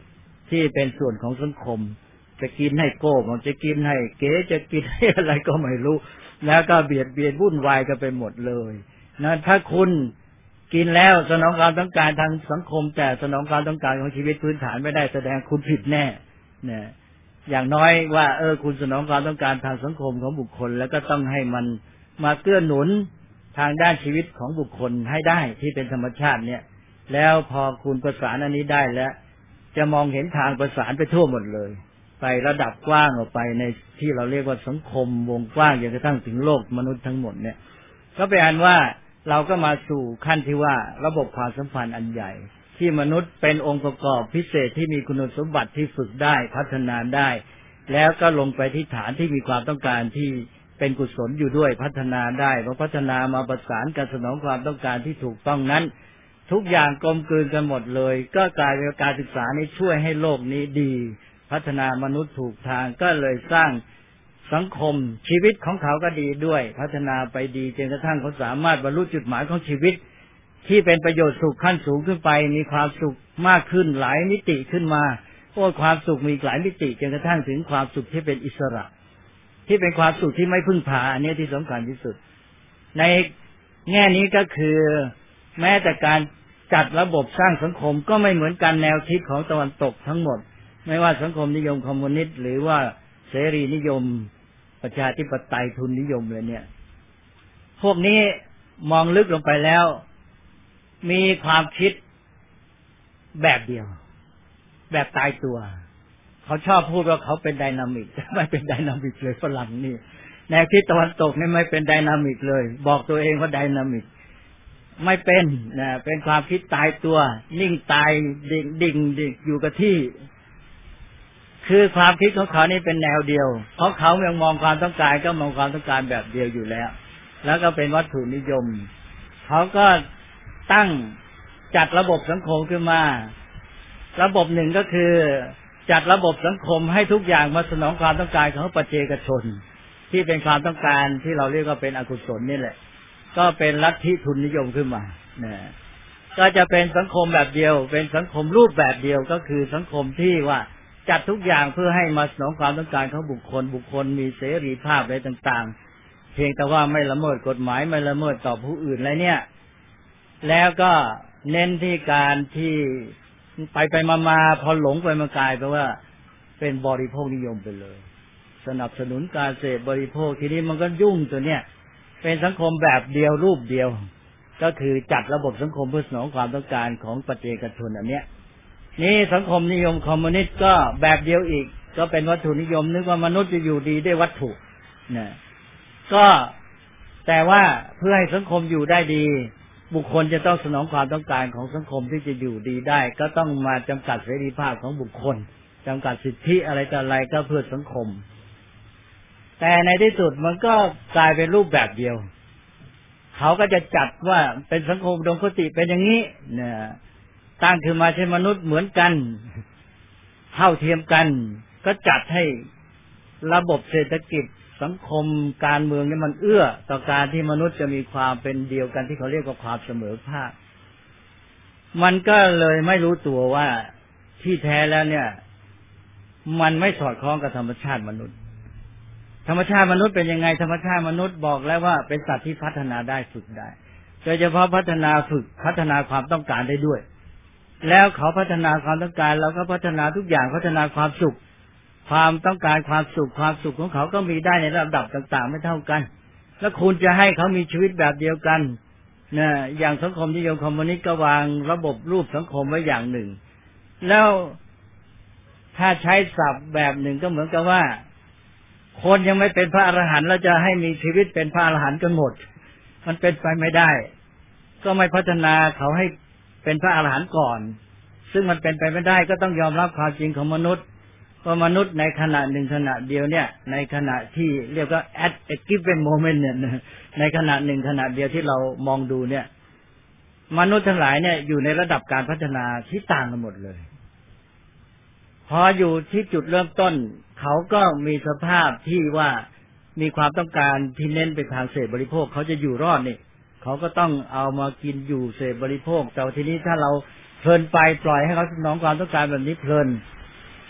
ที่เป็นส่วนของสังคมจะกินให้โก้มันจะกินให้เก๋จะกินให้อะไรก็ไม่รู้แล้วก็เบียดเบียนวุ่นวายกันไปหมดเลยนะถ้าคุณกินแล้วสนองความต้องการทางสังคมแต่สนองความต้องการของชีวิตพื้นฐานไม่ได้แสดงคุณผิดแน่เนี่ยอย่างน้อยว่าเออคุณสนองความต้องการทางสังคมของบุคคลแล้วก็ต้องให้มันมาเกื้อหนุนทางด้านชีวิตของบุคคลให้ได้ที่เป็นธรรมชาติเนี่ยแล้วพอคุณประสานอันนี้ได้แล้วจะมองเห็นทางประสานไปทั่วหมดเลยไประดับกว้างออกไปในที่เราเรียกว่าสังคมวงกว้างจนกระทั่งถึงโลกมนุษย์ทั้งหมดเนี่ยก็เป็นอันว่าเราก็มาสู่ขั้นที่ว่าระบบความสัมพันธ์อันใหญ่ที่มนุษย์เป็นองค์ประกอบพิเศษที่มีคุณสมบัติที่ฝึกได้พัฒนาได้แล้วก็ลงไปที่ฐานที่มีความต้องการที่เป็นกุศลอยู่ด้วยพัฒนาได้พอพัฒนามาประสานการสนองความต้องการที่ถูกต้องนั้นทุกอย่างกลมกลืนกันหมดเลยก็กลายเป็นการศึกษานี้ช่วยให้โลกนี้ดีพัฒนามนุษย์ถูกทางก็เลยสร้างสังคมชีวิตของเขาก็ดีด้วยพัฒนาไปดีจนกระทั่งเขาสามารถบรรลุจุดหมายของชีวิตที่เป็นประโยชน์สุขขั้นสูงขึ้นไปมีความสุขมากขึ้นหลายมิติขึ้นมาโอ้ความสุขมีหลายมิติจนกระทั่งถึงความสุขที่เป็นอิสระที่เป็นความสุขที่ไม่พึ่งพาอันนี้ที่สำคัญที่สุดในแง่นี้ก็คือแม้แต่การจัดระบบสร้างสังคมก็ไม่เหมือนกันแนวคิดของตะวันตกทั้งหมดไม่ว่าสังคมนิยมคอมมิวนิสต์หรือว่าเสรีนิยมประชาธิปไตยทุนนิยมเลยเนี่ยพวกนี้มองลึกลงไปแล้วมีความคิดแบบเดียวแบบตายตัวเขาชอบพูดว่าเขาเป็นไดนามิกไม่เป็นไดนามิกเลยฝรั่งนี่แนวคิดตะวันตกนี่ไม่เป็นไดนามิกเลยบอกตัวเองว่าไดนามิกไม่เป็นนะเป็นความคิดตายตัวนิ่งตายดิ่งดิ่งดิ่งอยู่กับที่คือความคิดของเขานี่เป็นแนวเดียวเพราะเขายังมองความต้องการก็มองความต้องการแบบเดียวอยู่แล้วแล้วก็เป็นวัตถุนิยมเขาก็ตั้งจัดระบบสังคมขึ้นมาระบบหนึ่งก็คือจัดระบบสังคมให้ทุกอย่างมาสนองความต้องการของปัจเจกชนที่เป็นความต้องการที่เราเรียกว่าเป็นอกุศลนี่แหละก็เป็นลัทธิทุนนิยมขึ้นมาเนี่ยก็จะเป็นสังคมแบบเดียวเป็นสังคมรูปแบบเดียวก็คือสังคมที่ว่าจัดทุกอย่างเพื่อให้มาสนองความต้องการของบุคคลบุคคลมีเสรีภาพอะไรต่างๆเพียงแต่ว่าไม่ละเมิดกฎหมายไม่ละเมิดต่อผู้อื่นอะไรเนี่ยแล้วก็เน้นที่การที่ไปไปมาๆพอหลงไปมากลายไปว่าเป็นบริโภคนิยมไปเลยสนับสนุนการเสพบริโภคทีนี้มันก็ยุ่งตัวเนี้ยเป็นสังคมแบบเดียวรูปเดียวก็คือจัดระบบสังคมเพื่อสนองความต้องการของปัจเจกชนอันเนี้ยนี่สังคมนิยมคอมมิวนิสต์ก็แบบเดียวอีกก็เป็นวัตถุนิยมนึกว่ามนุษย์จะอยู่ดีด้วยวัตถุเนี่ยก็แต่ว่าเพื่อให้สังคมอยู่ได้ดีบุคคลจะต้องสนองความต้องการของสังคมที่จะอยู่ดีได้ก็ต้องมาจำกัดเสรีภาพของบุคคลจำกัดสิทธิอะไรต่ออะไรก็เพื่อสังคมแต่ในที่สุดมันก็กลายเป็นรูปแบบเดียวเขาก็จะจัดว่าเป็นสังคมอุดมคติเป็นอย่างนี้เนี่ยตั้งขึ้นมาใช่มนุษย์เหมือนกันเท่าเทียมกันก็จัดให้ระบบเศรษฐกิจสังคมการเมืองนี่มันเอื้อต่อการที่มนุษย์จะมีความเป็นเดียวกันที่เขาเรียกว่าความเสมอภาคมันก็เลยไม่รู้ตัวว่าที่แท้แล้วเนี่ยมันไม่สอดคล้องกับธรรมชาติมนุษย์ธรรมชาติมนุษย์เป็นยังไงธรรมชาติมนุษย์บอกแล้วว่าเป็นสัตว์ที่พัฒนาได้ฝึกได้โดยเฉพาะพัฒนาฝึกพัฒนาความต้องการได้ด้วยแล้วเขาพัฒนาความต้องการเราก็พัฒนาทุกอย่างพัฒนาความสุขความต้องการความสุขความสุขของเขาก็มีได้ในระดับต่างๆไม่เท่ากันแล้วคุณจะให้เขามีชีวิตแบบเดียวกันนะอย่างสังคมนิยมคอมมิวนิสต์ก็วางระบบรูปสังคมไว้อย่างหนึ่งแล้วถ้าใช้ศัพท์แบบหนึ่งก็เหมือนกับว่าคนยังไม่เป็นพระอรหันต์แล้วจะให้มีชีวิตเป็นพระอรหันต์กันหมดมันเป็นไปไม่ได้ก็ไม่พัฒนาเขาให้เป็นพระอรหันต์ก่อนซึ่งมันเป็นไปไม่ได้ก็ต้องยอมรับความจริงของมนุษย์ว่ามนุษย์ในขณะหนึ่งขณะเดียวเนี่ยในขณะที่เรียกว่า at a given moment เนี่ยในขณะหนึ่งขณะเดียวที่เรามองดูเนี่ยมนุษย์ทั้งหลายเนี่ยอยู่ในระดับการพัฒนาที่ต่างกันหมดเลยพออยู่ที่จุดเริ่มต้นเขาก็มีสภาพที่ว่ามีความต้องการที่เน้นไปทางเสพบริโภคเขาจะอยู่รอดนี่เขาก็ต้องเอามากินอยู่เสพบริโภคแต่ทีนี้ถ้าเราเพลินไปปล่อยให้เขาสนองความต้องการแบบนี้เพลิน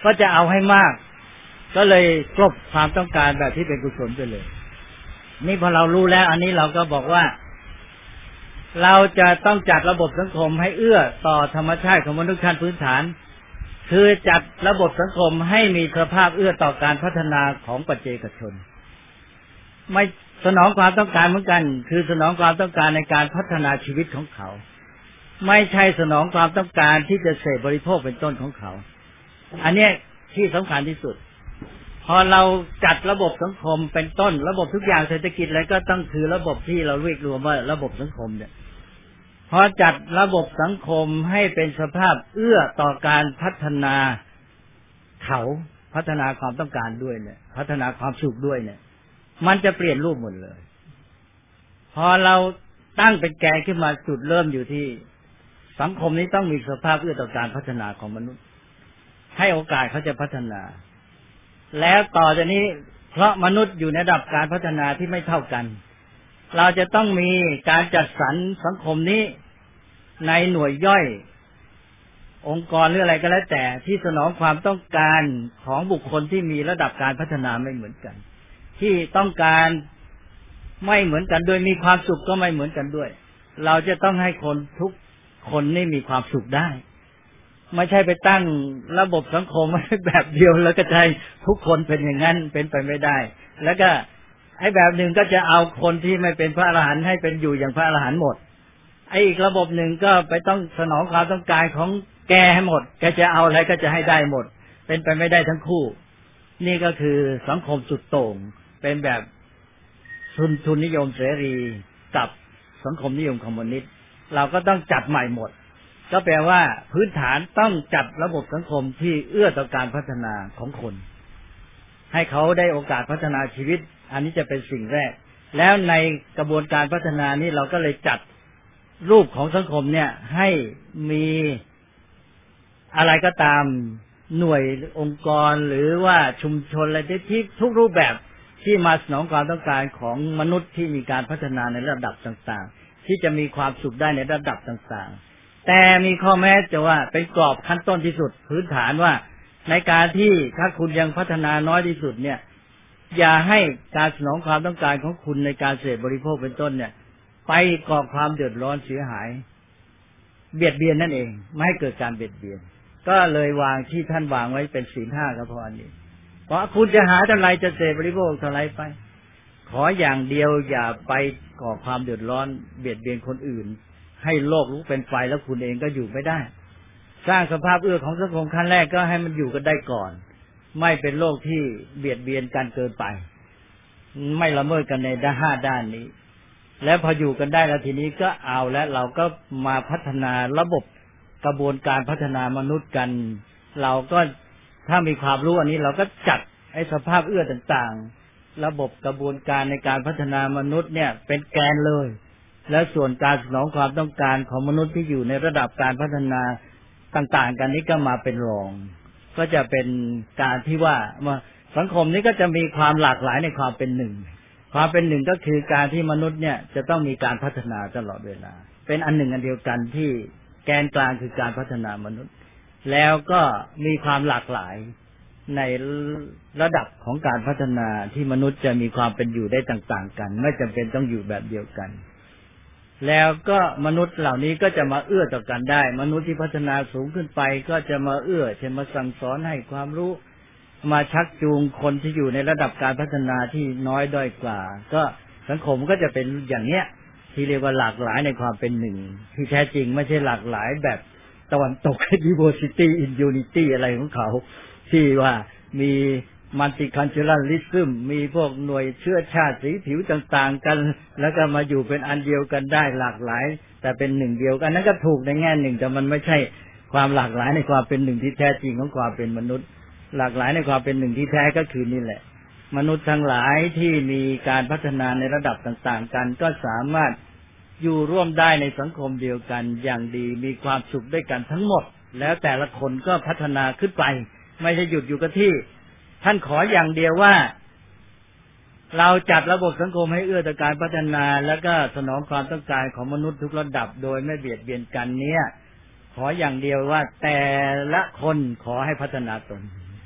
ก็จะเอาให้มากก็เลยกลบความต้องการแบบที่เป็นกุศลไปเลยนี่พอเรารู้แล้วอันนี้เราก็บอกว่าเราจะต้องจัดระบบสังคมให้เอื้อต่อธรรมชาติของมนุษย์ขั้นพื้นฐานคือจัดระบบสังคมให้มีสภาพเอื้อต่อการพัฒนาของปัจเจกชนไม่สนองความต้องการเหมือนกันคือสนองความต้องการในการพัฒนาชีวิตของเขาไม่ใช่สนองความต้องการที่จะเสพบริโภคเป็นต้นของเขาอันนี้ที่สำคัญที่สุดพอเราจัดระบบสังคมเป็นต้นระบบทุกอย่างเศรษฐกิจอะไรก็ต้องคือระบบที่เราเรียกรวมว่าระบบสังคมเนี่ยพอจัดระบบสังคมให้เป็นสภาพเอื้อต่อการพัฒนาเขาพัฒนาความต้องการด้วยเนี่ยพัฒนาความสุขด้วยเนี่ยมันจะเปลี่ยนรูปหมดเลยพอเราตั้งเป็นแกนขึ้นมาจุดเริ่มอยู่ที่สังคมนี้ต้องมีสภาพเอื้อต่อการพัฒนาของมนุษย์ให้โอกาสเขาจะพัฒนาแล้วต่อจากนี้เพราะมนุษย์อยู่ในระดับการพัฒนาที่ไม่เท่ากันเราจะต้องมีการจัดสรรสังคมนี้ในหน่วยย่อยองค์กรหรืออะไรก็แล้วแต่ที่สนองความต้องการของบุคคลที่มีระดับการพัฒนาไม่เหมือนกันที่ต้องการไม่เหมือนกันด้วยมีความสุขก็ไม่เหมือนกันด้วยเราจะต้องให้คนทุกคนนี่มีความสุขได้ไม่ใช่ไปตั้งระบบสังคมแบบเดียวแล้วก็ให้ทุกคนเป็นอย่างนั้นเป็นไปไม่ได้แล้วก็ไอ้แบบหนึ่งก็จะเอาคนที่ไม่เป็นพระอรหันต์ให้เป็นอยู่อย่างพระอรหันต์หมดไอ้อีกระบบหนึ่งก็ไปต้องสนองความต้องการของแกให้หมดแกจะเอาอะไรก็จะให้ได้หมดเป็นไปไม่ได้ทั้งคู่นี่ก็คือสังคมสุดโต่งเป็นแบบทุนทุนนิยมเสรีกับสังคมนิยมคอมมิวนิสต์เราก็ต้องจัดใหม่หมดก็แปลว่าพื้นฐานต้องจัดระบบสังคมที่เอื้อต่อการพัฒนาของคนให้เขาได้โอกาสพัฒนาชีวิตอันนี้จะเป็นสิ่งแรกแล้วในกระบวนการพัฒนานี้เราก็เลยจัดรูปของสังคมเนี่ยให้มีอะไรก็ตามหน่วยองค์กรหรือว่าชุมชนอะไรที่ทุกรูปแบบที่มาสนองความต้องการของมนุษย์ที่มีการพัฒนาในระดับต่างๆที่จะมีความสุขได้ในระดับต่างๆแต่มีข้อแม้จะว่าเป็นกรอบขั้นต้นที่สุดพื้นฐานว่าในการที่ถ้าคุณยังพัฒนาน้อยที่สุดเนี่ยอย่าให้การสนองความต้องการของคุณในการเสพบริโภคเป็นต้นเนี่ยไปก่อความเดือดร้อนเสียหายเบียดเบียนนั่นเองไม่ให้เกิดการเบียดเบียนก็เลยวางที่ท่านวางไว้เป็นศีลห้าก็พออันนี้เพราะคุณจะหาเท่าไรจะเสพบริโภคเท่าไรไปขออย่างเดียวอย่าไปก่อความเดือดร้อนเบียดเบียนคนอื่นให้โลกลุกเป็นไฟแล้วคุณเองก็อยู่ไม่ได้สร้างสภาพเอื้อของสังคมขั้นแรกก็ให้มันอยู่กันได้ก่อนไม่เป็นโลกที่เบียดเบียนกันเกินไปไม่ละเมิดกันในด้านห้าด้านนี้แล้วพออยู่กันได้แล้วทีนี้ก็เอาแล้วเราก็มาพัฒนาระบบกระบวนการพัฒนามนุษย์กันเราก็ถ้ามีความรู้อันนี้เราก็จัดไอ้สภาพเอื้อต่างๆระบบกระบวนการในการพัฒนามนุษย์เนี่ยเป็นแกนเลยแล้วส่วนการสนองความต้องการของมนุษย์ที่อยู่ในระดับการพัฒนาต่างๆกันนี้ก็มาเป็นรองก็จะเป็นการที่ว่าสังคมนี้ก็จะมีความหลากหลายในความเป็นหนึ่งความเป็นหนึ่งก็คือการที่มนุษย์เนี่ยจะต้องมีการพัฒนาตลอดเวลาเป็นอันหนึ่งอันเดียวกันที่แกนกลางคือการพัฒนามนุษย์แล้วก็มีความหลากหลายในระดับของการพัฒนาที่มนุษย์จะมีความเป็นอยู่ได้ต่างๆกันไม่จำเป็นต้องอยู่แบบเดียวกันแล้วก็มนุษย์เหล่านี้ก็จะมาเอื้อต่อกันได้มนุษย์ที่พัฒนาสูงขึ้นไปก็จะมาเอื้อเช่นมาสั่งสอนให้ความรู้มาชักจูงคนที่อยู่ในระดับการพัฒนาที่น้อยด้อยกว่าก็สังคมก็จะเป็นอย่างเนี้ยที่เรียกว่าหลากหลายในความเป็นหนึ่งที่แท้จริงไม่ใช่หลากหลายแบบตะวันตก diversity in unity อะไรของเขาที่ว่ามีมัลติคัลเจอรัลลิซึมมีพวกหน่วยเชื้อชาติสีผิวต่างๆกันแล้วก็มาอยู่เป็นอันเดียวกันได้หลากหลายแต่เป็นหนึ่งเดียวกันนั้นก็ถูกในแง่หนึ่งแต่มันไม่ใช่ความหลากหลายในความเป็นหนึ่งที่แท้จริงของความเป็นมนุษย์หลากหลายในความเป็นหนึ่งที่แท้ก็คือนี่แหละมนุษย์ทั้งหลายที่มีการพัฒนาในระดับต่างๆกันก็สามารถอยู่ร่วมได้ในสังคมเดียวกันอย่างดีมีความสุขด้วยกันทั้งหมดแล้วแต่ละคนก็พัฒนาขึ้นไปไม่ใช่หยุดอยู่กับที่ท่านขออย่างเดียวว่าเราจัดระบบสังคมให้เอื้อต่อการพัฒนาแล้วก็สนองความต้องการของมนุษย์ทุกระดับโดยไม่เบียดเบียนกันเนี่ยขออย่างเดียวว่าแต่ละคนขอให้พัฒนาตน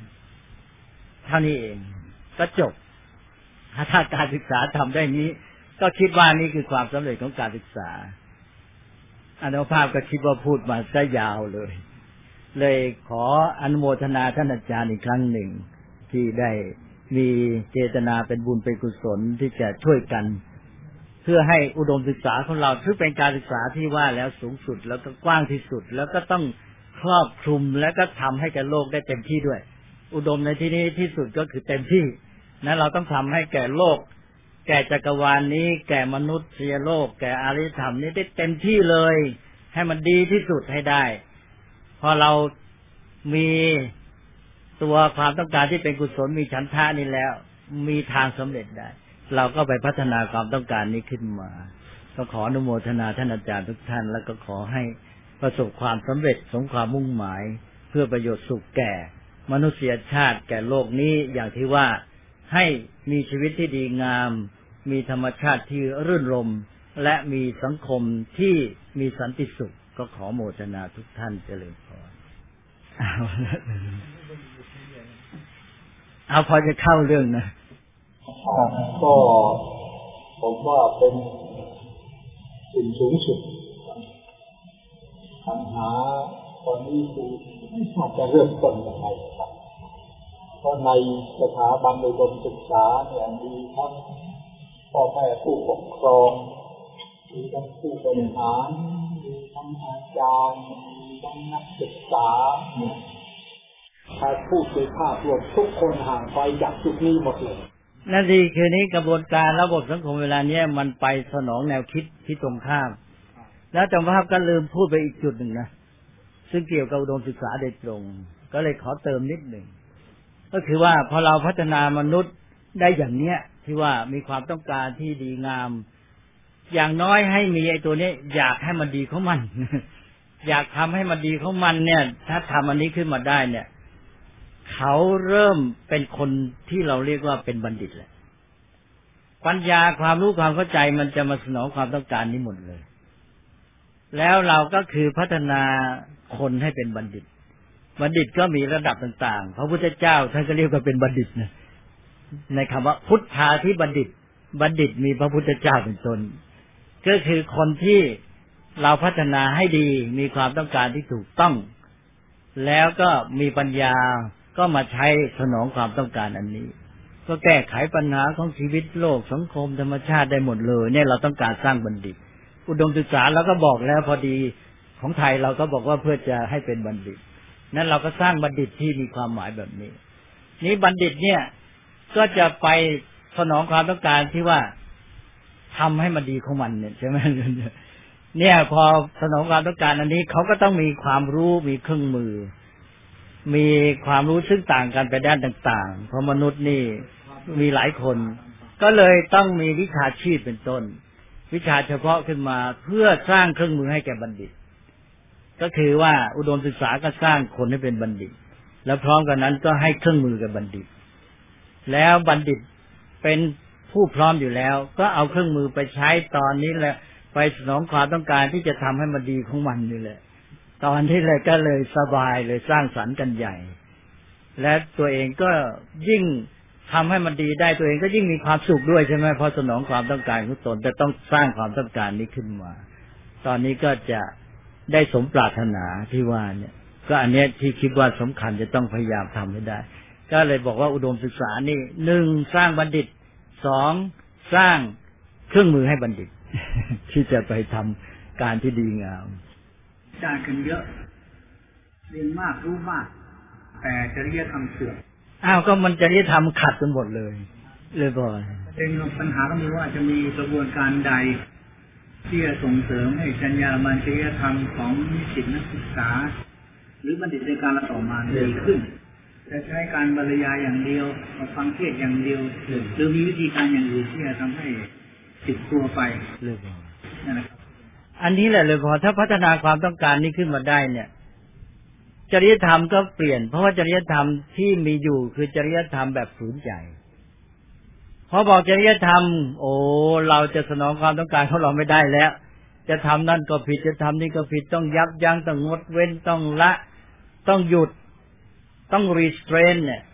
เท่านี้เองก็จบถ้าการศึกษาทำได้นี้ก็คิดว่านี่คือความสำเร็จของการศึกษาอานุภาพก็คิดว่าพูดมาซะยาวเลยเลยขออนุโมทนาท่านอาจารย์อีกครั้งหนึ่งที่ได้มีเจตนาเป็นบุญเป็นกุศลที่จะช่วยกันเพื่อให้อุดมศึกษาของเราซึ่งเป็นการศึกษาที่ว่าแล้วสูงสุดแล้วก็กว้างที่สุดแล้วก็ต้องครอบคลุมแล้วก็ทำให้กับโลกได้เต็มที่ด้วยอุดมในที่นี้ที่สุดก็คือเต็มที่นั้นเราต้องทำให้แก่โลกแก่จักรวาล นี้แก่มนุษยโลกแก่อารยธรรมนี้ได้เต็มที่เลยให้มันดีที่สุดให้ได้พอเรามีตัวความต้องการที่เป็นกุศลมีฉันทะนี้แล้วมีทางสำเร็จได้เราก็ไปพัฒนาความต้องการนี้ขึ้นมาก็ขออนุโมทนาท่านอาจารย์ทุกท่านแล้วก็ขอให้ประสบความสำเร็จสมความมุ่งหมายเพื่อประโยชน์สุขแก่มนุษยชาติแก่โลกนี้อย่างที่ว่าให้มีชีวิตที่ดีงามมีธรรมชาติที่รื่นรมและมีสังคมที่มีสันติสุขก็ขอโมทนาทุกท่านเจริญพรเอาเอาพอจะเข้าเรื่องนะ
ก็ผมว่าเป็นสิ่งสูงสุดปัญหาตอนนี้คือไม่ทราบจะเริ่มต้นยังไงครับเพราะในสถาบันอุดมศึกษาเนี่ยมีทั้งพ่อแม่ผู้ปกครองมีทั้งผู้บริหารมีทั้งอาจารย์มีทั้งนักศึกษาเนี่ยถ้าพูดโดยภาพรวมทุกคนห่างไปจากจุดนี้หมดเลย
นั่นดีคือนี้กระบวนการระบบสังคมเวลานี้มันไปสนองแนวคิดที่ตรงข้ามแล้วจำภาพก็ลืมพูดไปอีกจุดหนึ่งนะซึ่งเกี่ยวกับอุดมศึกษาโดยตรงก็เลยขอเติมนิดหนึ่งก็คือว่าพอเราพัฒนามนุษย์ได้อย่างเนี้ยที่ว่ามีความต้องการที่ดีงามอย่างน้อยให้มีไอ้ตัวนี้อยากให้มันดีของมัน อยากทำให้มันดีของมันเนี่ยถ้าทำอันนี้ขึ้นมาได้เนี่ยเขาเริ่มเป็นคนที่เราเรียกว่าเป็นบัณฑิตแหละปัญญาความรู้ความเข้าใจมันจะมาสนองความต้องการนี้หมดเลยแล้วเราก็คือพัฒนาคนให้เป็นบัณฑิตบัณฑิตก็มีระดับต่างๆพระพุทธเจ้าท่านก็เรียกว่าเป็นบัณฑิตนะในคำว่าพุทธาธิบัณฑิตบัณฑิตมีพระพุทธเจ้าเป็นต้นก็คือคนที่เราพัฒนาให้ดีมีความต้องการที่ถูกต้องแล้วก็มีปัญญาก็มาใช้สนองความต้องการอันนี้ก็แก้ไขปัญหาของชีวิตโลกสังคมธรรมชาติได้หมดเลยเนี่ยเราต้องการสร้างบัณฑิตอุดมศึกษาเราก็บอกแล้วพอดีของไทยเราก็บอกว่าเพื่อจะให้เป็นบัณฑิตนั้นเราก็สร้างบัณฑิตที่มีความหมายแบบนี้นี้บัณฑิตเนี่ยก็จะไปสนองความต้องการที่ว่าทำให้มันดีของมันเนี่ยใช่ไหมเนี่ยพอสนองความต้องการอันนี้เขาก็ต้องมีความรู้มีเครื่องมือมีความรู้ซึ่งต่างกันไปด้านต่างๆเพราะมนุษย์นี่มีหลายคนก็เลยต้องมีวิชาชีพเป็นต้นวิชาเฉพาะขึ้นมาเพื่อสร้างเครื่องมือให้แก่บัณฑิตก็คือว่าอุดมศึกษาก็สร้างคนให้เป็นบัณฑิตแล้วพร้อมกันนั้นก็ให้เครื่องมือกับบัณฑิตแล้วบัณฑิตเป็นผู้พร้อมอยู่แล้วก็เอาเครื่องมือไปใช้ตอนนี้แหละไปสนองความต้องการที่จะทำให้มันดีของมันนี่แหละตอนที่เลยก็เลยสบายเลยสร้างสรรค์กันใหญ่และตัวเองก็ยิ่งทำให้มันดีได้ตัวเองก็ยิ่งมีความสุขด้วยใช่ไหมพอสนองความต้องการของตนแต่ต้องสร้างความต้องการนี้ขึ้นมาตอนนี้ก็จะได้สมปรารถนาที่ว่าเนี่ยก็อันนี้ที่คิดว่าสำคัญจะต้องพยายามทำให้ได้ก็เลยบอกว่าอุดมศึกษานี่หนึ่งสร้างบัณฑิตสองสร้างเครื่องมือให้บัณฑิต ที่จะไปทำการที่ดีงาม
ได้กันเยอะเรียนมากรู้มากแต่จริยธรรมเสื่อม
อ้าวก็มันจริยธรรมขัดกันหมดเลยเลยบ่อย
เป็นปัญหาก็มีว่าจะมีกระบวนการใดที่จะส่งเสริมให้จรรยาบรรณจริยธรรมของนิสิตนักศึกษาหรือบัณฑิตในการต่อมาดีขึ้นจะใช้การบรรยายอย่างเดียวฟังเทศอย่างเดียวหรือมีวิธีการอย่างอื่นที่จะทำให้ติดตัวไป
เลยบ่อย
นั่นแหละ
อันนี้แหละเลยพอถ้าพัฒนาความต้องการนี้ขึ้นมาได้เนี่ยจริยธรรมก็เปลี่ยนเพราะว่าจริยธรรมที่มีอยู่คือจริยธรรมแบบฝืนใจพอบอกจริยธรรมโอ้เราจะสนองความต้องการของเราไม่ได้แล้วจะทำนั่นก็ผิดจะทำนี่ก็ผิดต้องยับยั้งต้องงดเว้นต้องละต้องหยุดต้องรีสเตรนเนี่ย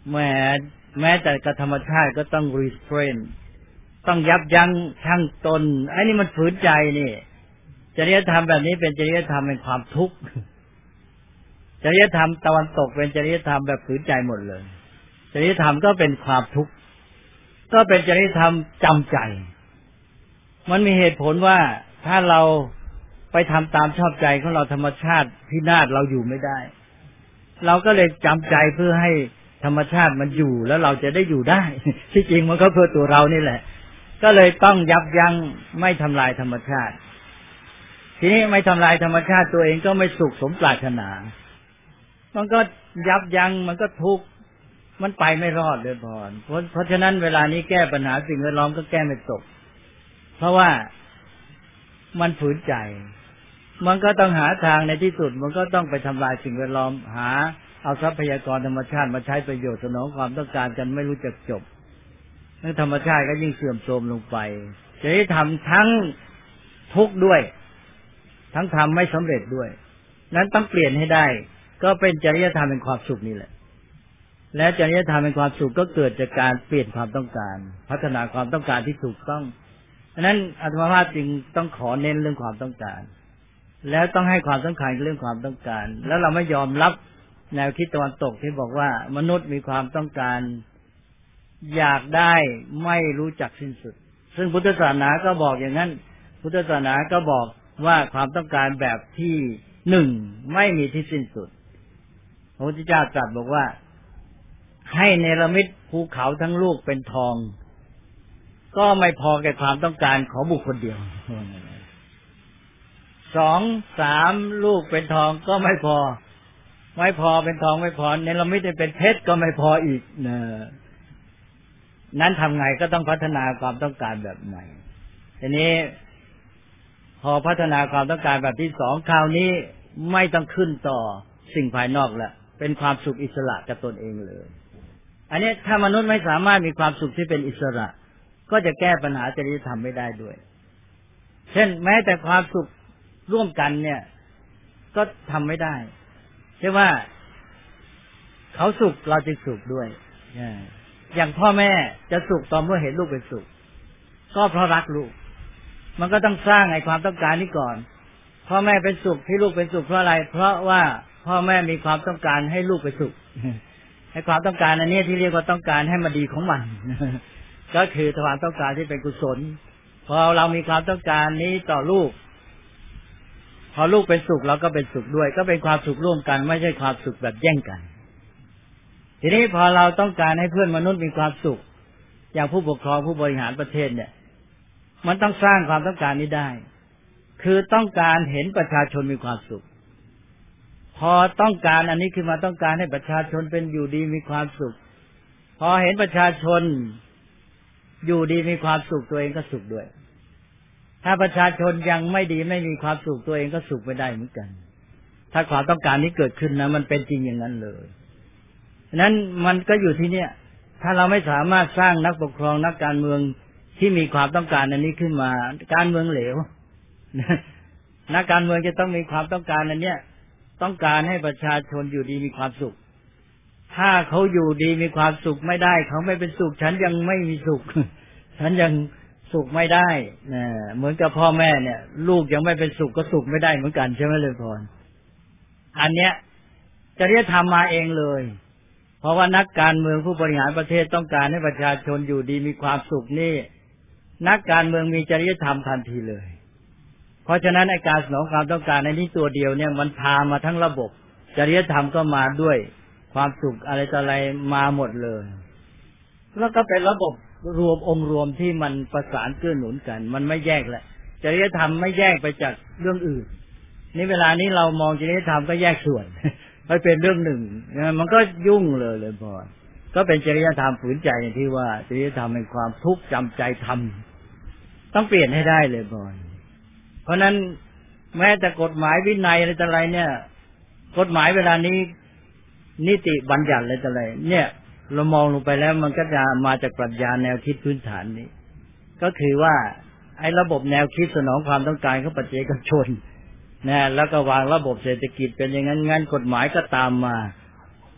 แม้แม้แต่กับธรรมชาติก็ต้อง restrain ต้องยับยั้งชั่งตนไอ้นี่มันฝืนใจนี่จริยธรรมแบบนี้เป็นจริยธรรมเป็นความทุกข์จริยธรรมตะวันตกเป็นจริยธรรมแบบฝืนใจหมดเลยจริยธรรมก็เป็นความทุกข์ก็เป็นจริยธรรมจำใจมันมีเหตุผลว่าถ้าเราไปทำตามชอบใจของเราธรรมชาติพินาศเราอยู่ไม่ได้เราก็เลยจำใจเพื่อให้ธรรมชาติมันอยู่แล้วเราจะได้อยู่ได้ที่จริงมันก็เพื่อตัวเรานี่แหละก็เลยต้องยับยั้งไม่ทำลายธรรมชาติทีนี้ไม่ทำลายธรรมชาติตัวเองก็ไม่สุขสมปรารถนามันก็ยับยั้งมันก็ทุกข์มันไปไม่รอดเลยพรเพราะเพราะฉะนั้นเวลานี้แก้ปัญหาสิ่งแวดล้อมก็แก้ไม่ตกเพราะว่ามันฝืนใจมันก็ต้องหาทางในที่สุดมันก็ต้องไปทำลายสิ่งแวดล้อมหาเอาทรัพยากรธรรมชาติมาใช้ประโยชน์สนองความต้องการกันไม่รู้จักจบแล้วธรรมชาติก็ยิ่งเสื่อมโทรมลงไปจะได้ทำทั้งทุกข์ด้วยทั้งทำไม่สำเร็จด้วยนั้นต้องเปลี่ยนให้ได้ก็เป็นจริยธรรมเป็นความสุขนี่แหละและจริยธรรมเป็นความสุขก็เกิดจากการเปลี่ยนความต้องการพัฒนาความต้องการที่ถูกต้องฉะนั้นอาตมาภาพจึงต้องขอเน้นเรื่องความต้องการแล้วต้องให้ความสำคัญกับเรื่องความต้องการแล้วเราไม่ยอมรับแนวคิดตะวันตกที่บอกว่ามนุษย์มีความต้องการอยากได้ไม่รู้จักสิ้นสุดซึ่งพุทธศาสนาก็บอกอย่างนั้นพุทธศาสนาก็บอกว่าความต้องการแบบที่หนึ่งไม่มีที่สิ้นสุดพระพุทธเจ้าตรัสบอกว่าให้เนรมิตภูเขาทั้งลูกเป็นทองก็ไม่พอแก่ความต้องการของบุคคลเดียวสองสามลูกเป็นทองก็ไม่พอไม่พอเป็นทองไม่พอเนรมิตเป็นเพชรก็ไม่พออีกนะนั้นทำไงก็ต้องพัฒนาความต้องการแบบใหม่ทีนี้พอพัฒนาความต้องการแบบที่สองคราวนี้ไม่ต้องขึ้นต่อสิ่งภายนอกละเป็นความสุขอิสระกับตนเองเลยอันนี้ถ้ามนุษย์ไม่สามารถมีความสุขที่เป็นอิสระก็จะแก้ปัญหาจริยธรรมไม่ได้ด้วยเช่นแม้แต่ความสุขร่วมกันเนี่ยก็ทำไม่ได้ใช่ว่าเขาสุขเราจะสุขด้วยอย่างพ่อแม่จะสุขตอนเมื่อเห็นลูกเป็นสุขก็เพราะรักลูกมันก็ต้องสร้างไอ้ความต้องการนี้ก่อนพ่อแม่เป็นสุขที่ลูกเป็นสุขเพราะอะไรเพราะว่าพ่อแม่มีความต้องการให้ลูกเป็นสุขให้ความต้องการอันนี้ที่เรียกว่าต้องการให้มันดีของมันก็คือความต้องการที่เป็นกุศลพอเรามีความต้องการนี้ต่อลูกพอลูกเป็นสุขเราก็เป็นสุขด้วยก็เป็นความสุขร่วมกันไม่ใช่ความสุขแบบแย่งกันทีนี้พอเราต้องการให้เพื่อนมนุษย์มีความสุขอย่างผู้ปกครองผู้บริหารประเทศเนี่ยมันต้องสร้างความต้องการนี้ได้คือต้องการเห็นประชาชนมีความสุขพอต้องการอันนี้คือมาต้องการให้ประชาชนเป็นอยู่ดีมีความสุขพอเห็นประชาชนอยู่ดีมีความสุขตัวเองก็สุขด้วยถ้าประชาชนยังไม่ดีไม่มีความสุขตัวเองก็สุขไม่ได้เหมือนกันถ้าความต้องการนี้เกิดขึ้นนะมันเป็นจริงอย่างนั้นเลยนั้นมันก็อยู่ที่เนี่ยถ้าเราไม่สามารถสร้างนักปกครองนักการเมืองที่มีความต้องการอันนี้ขึ้นมาการเมืองเหลวนักการเมืองจะต้องมีความต้องการอันเนี้ยต้องการให้ประชาชนอยู่ดีมีความสุขถ้าเขาอยู่ดีมีความสุขไม่ได้เขาไม่เป็นสุขฉันยังไม่มีสุขฉันยังสุขไม่ได้นะเหมือนกับพ่อแม่เนี่ยลูกยังไม่เป็นสุขก็สุขไม่ได้เหมือนกันใช่ไหมเลยพรอันเนี้ยจริยธรรมมาเองเลยเพราะว่านักการเมืองผู้บริหารประเทศต้องการให้ประชาชนอยู่ดีมีความสุขนี่นักการเมืองมีจริยธรรมทันทีเลยเพราะฉะนั้นในการสนองความต้องการในนี้ตัวเดียวเนี่ยมันพามาทั้งระบบจริยธรรมก็มาด้วยความสุขอะไรต่ออะไรมาหมดเลยแล้วก็เป็นระบบรวมองค์รวมที่มันประสานเกื้อหนุนกันมันไม่แยกแหละจริยธรรมไม่แยกไปจากเรื่องอื่นนี่เวลานี้เรามองจริยธรรมก็แยกส่วนไปเป็นเรื่องหนึ่งมันก็ยุ่งเลยเลยพอก็เป็นจริยธรรมฝืนใจอย่างที่ว่าจริยธรรมเป็นความทุกข์จำใจทำต้องเปลี่ยนให้ได้เลยพอเพราะนั้นแม้แต่กฎหมายวินัยอะไรต่ออะไรเนี่ยกฎหมายเวลานี้นิติบัญญัติอะไรต่ออะไรเนี่ยเรามองลงไปแล้วมันก็จะมาจากปรัชญาแนวคิดพื้นฐานนี้ก็คือว่าไอ้ระบบแนวคิดสนองความต้องการของปัจเจกชนนะแล้วก็วางระบบเศรษฐกิจเป็นอย่างนั้นงั้นกฎหมายก็ตามมา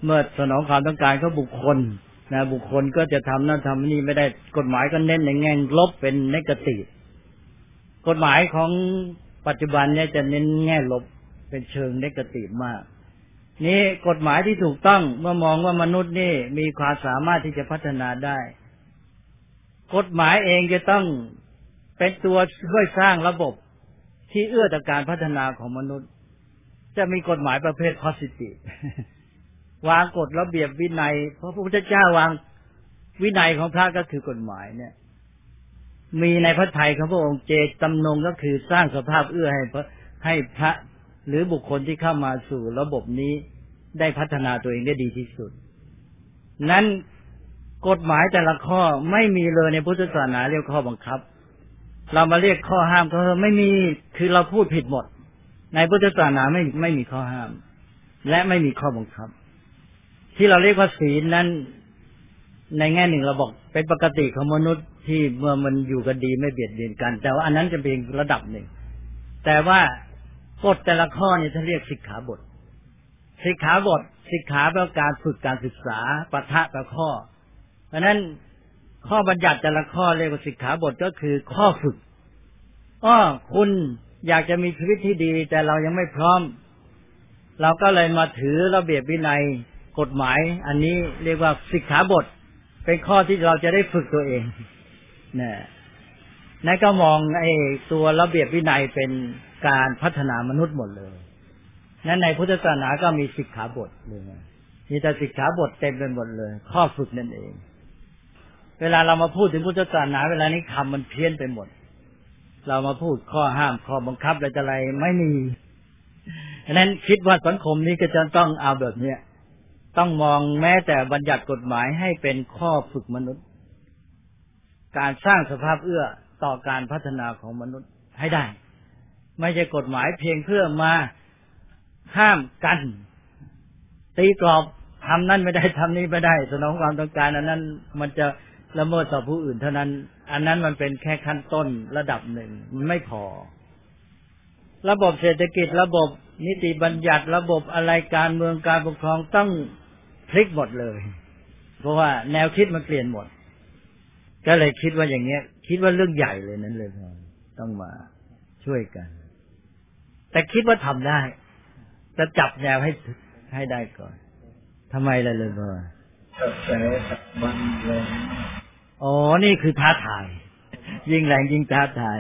เมื่อสนองความต้องการของบุคคลนะบุคคลก็จะทำนั่นทำนี่ไม่ได้กฎหมายก็เน้นในแง่ลบเป็นเนกาทีฟกฎหมายของปัจจุบันเนี่ยจะเน้นแง่ลบเป็นเชิงเนกาทีฟมากนี่กฎหมายที่ถูกต้องเมื่อมองว่ามนุษย์นี่มีความสามารถที่จะพัฒนาได้กฎหมายเองจะต้องเป็นตัวช่วยสร้างระบบที่เอื้อต่อการพัฒนาของมนุษย์จะมีกฎหมายประเภท positive วางกฎระเบียบวินัยเพราะพระพุทธเจ้าวางวินัยของพระก็คือกฎหมายเนี่ยมีในพระทัยของพระองค์เจตจำนงก็คือสร้างสภาพเอื้อให้พระให้พระหรือบุคคลที่เข้ามาสู่ระบบนี้ได้พัฒนาตัวเองได้ดีที่สุดนั้นกฎหมายแต่ละข้อไม่มีเลยในพุทธศาสนาเรียกข้อบังคับเรามาเรียกข้อห้ามก็ไม่มีคือเราพูดผิดหมดในพุทธศาสนาไม่ไม่มีข้อห้ามและไม่มีข้อบังคับที่เราเรียกว่าศีลนั้นในแง่หนึ่งเราบอกเป็นปกติของมนุษย์ที่เมื่อมันอยู่กันดีไม่เบียดเบียนกันแต่ว่าอันนั้นจะเป็นระดับหนึ่งแต่ว่ากฎแต่ละข้อนี่ท่านเรียกสิกขาบทสิกขาบทสิกขาแปลว่าการฝึกการศึกษาปะทะกับข้อเพราะนั้นข้อบัญญัติแต่ละข้อเรียกว่าสิกขาบทก็คือข้อฝึกอ้อคุณอยากจะมีชีวิตที่ดีแต่เรายังไม่พร้อมเราก็เลยมาถือระเบียบวินัยกฎหมายอันนี้เรียกว่าสิกขาบทเป็นข้อที่เราจะได้ฝึกตัวเองนะนั่นก็มองไอ้ตัวระเบียบวินัยเป็นการพัฒนามนุษย์หมดเลยนั้นในพุทธศาสนาก็มีสิกขาบทเลยมีแต่สิกขาบทเต็มไปหมดเลยข้อฝึกนั่นเองเวลาเรามาพูดถึงพุทธศาสนาเวลานี้คำมันเพี้ยนไปหมดเรามาพูดข้อห้ามข้อบังคับอะไรต่ออะไรไม่มีฉะนั้นคิดว่าสังคมนี้ก็จะต้องเอาแบบนี้ต้องมองแม้แต่บัญญัติกฎหมายให้เป็นข้อฝึกมนุษย์การสร้างสภาพเอื้อต่อการพัฒนาของมนุษย์ให้ได้ไม่ใช่กฎหมายเพียงเพื่อมาห้ามกันตีกรอบทำนั่นไม่ได้ทำนี้ไม่ได้สนองความต้องการอันนั้นมันจะละเมิดต่อผู้อื่นเท่านั้นอันนั้นมันเป็นแค่ขั้นต้นระดับหนึ่งมันไม่พอระบบเศรษฐกิจระบบนิติบัญญัติระบบอะไรการเมืองการปกครองต้องพลิกหมดเลยเพราะว่าแนวคิดมันเปลี่ยนหมดก็เลยคิดว่าอย่างเงี้ยคิดว่าเรื่องใหญ่เลยนั้นเลยต้องมาช่วยกันแต่คิดว่าทำได้จะจับแนวให้ให้ได้ก่อนทำไมล่ะเลยพ่อแต่มันแรงอ๋อนี่คือท้าทายยิ่งแรงยิ่งท้าทาย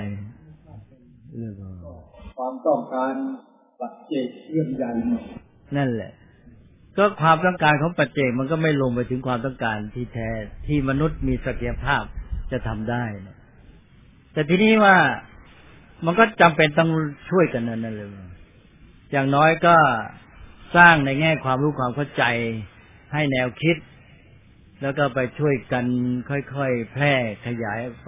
ความต้องการปัจเจกเรื่องใหญ่
นั่นแหละก็ความต้องการของปัจเจกมันก็ไม่ลงไปถึงความต้องการที่แท้ที่มนุษย์มีศักยภาพจะทำได้นะแต่ทีนี้ว่ามันก็จำเป็นต้องช่วยกันนั่นเลยอย่างน้อยก็สร้างในแง่ความรู้ความเข้าใจให้แนวคิดแล้วก็ไปช่วยกันค่อยๆแพร่ขยายออกไป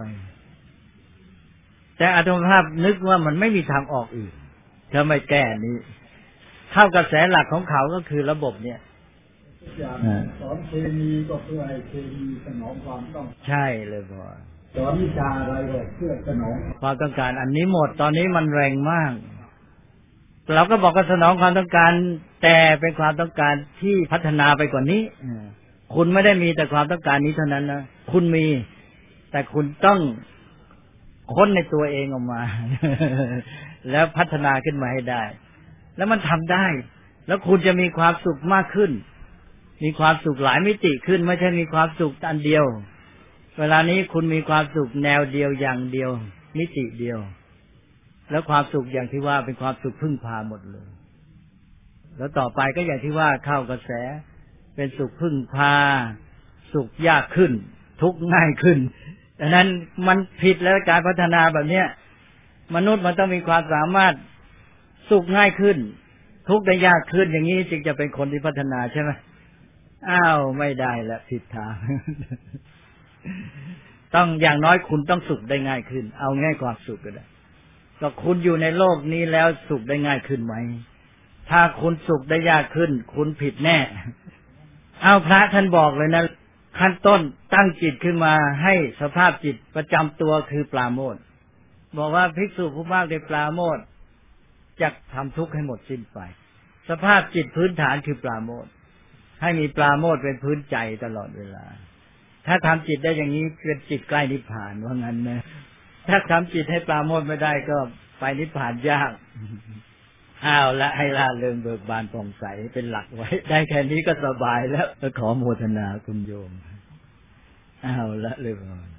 แต่อาตมาภาพนึกว่ามันไม่มีทางออกอีกถ้าไม่แก้นี้เข้ากระแสหลักของเขาก็คือระบบเนี่ย
สอนเคมีก็เพื่อให้เคมีสนองความต้อง
ใช่เลยพ่อ
สอนวิชาอะไรก็เพื่อสนอง
ความต้องการอันนี้หมดตอนนี้มันแรงมากเราก็บอกว่าสนองความต้องการแต่เป็นความต้องการที่พัฒนาไปกว่านี้คุณไม่ได้มีแต่ความต้องการนี้เท่านั้นนะคุณมีแต่คุณต้องค้นในตัวเองออกมาแล้วพัฒนาขึ้นมาให้ได้แล้วมันทำได้แล้วคุณจะมีความสุขมากขึ้นมีความสุขหลายมิติขึ้นไม่ใช่มีความสุขอันเดียวเวลานี้คุณมีความสุขแนวเดียวอย่างเดียวมิติเดียวแล้วความสุขอย่างที่ว่าเป็นความสุขพึ่งพาหมดเลยแล้วต่อไปก็อย่างที่ว่าเข้ากระแสเป็นสุขพึ่งพาสุขยากขึ้นทุกข์ง่ายขึ้นดังนั้นมันผิดแล้วการพัฒนาแบบเนี้ยมนุษย์มันต้องมีความสามารถสุขง่ายขึ้นทุกข์ได้ยากขึ้นอย่างนี้จึงจะเป็นคนที่พัฒนาใช่ไหมอ้าวไม่ได้ละผิดทาง ต้องอย่างน้อยคุณต้องสุขได้ง่ายขึ้นเอาง่ายความสุขก็ได้ก็คุณอยู่ในโลกนี้แล้วสุขได้ง่ายขึ้นไหมถ้าคุณสุขได้ยากขึ้นคุณผิดแน่เอาพระท่านบอกเลยนะขั้นต้นตั้งจิตขึ้นมาให้สภาพจิตประจำตัวคือปราโมทย์บอกว่าภิกษุผู้มากได้ปราโมทย์จะทำทุกข์ให้หมดสิ้นไปสภาพจิตพื้นฐานคือปราโมทย์ให้มีปราโมทย์เป็นพื้นใจตลอดเวลาถ้าทำจิตได้อย่างนี้เป็นจิตใกล้นิพพานว่างั้นนะถ้าทำจิตให้ปราโมทย์ไม่ได้ก็ไปนิพพานยากอ้าวละให้ล่าเริงเบิกบานผ่องใสเป็นหลักไว้ได้แค่นี้ก็สบายแล้วขอโมทนาคุณโยมอ้าวละเลย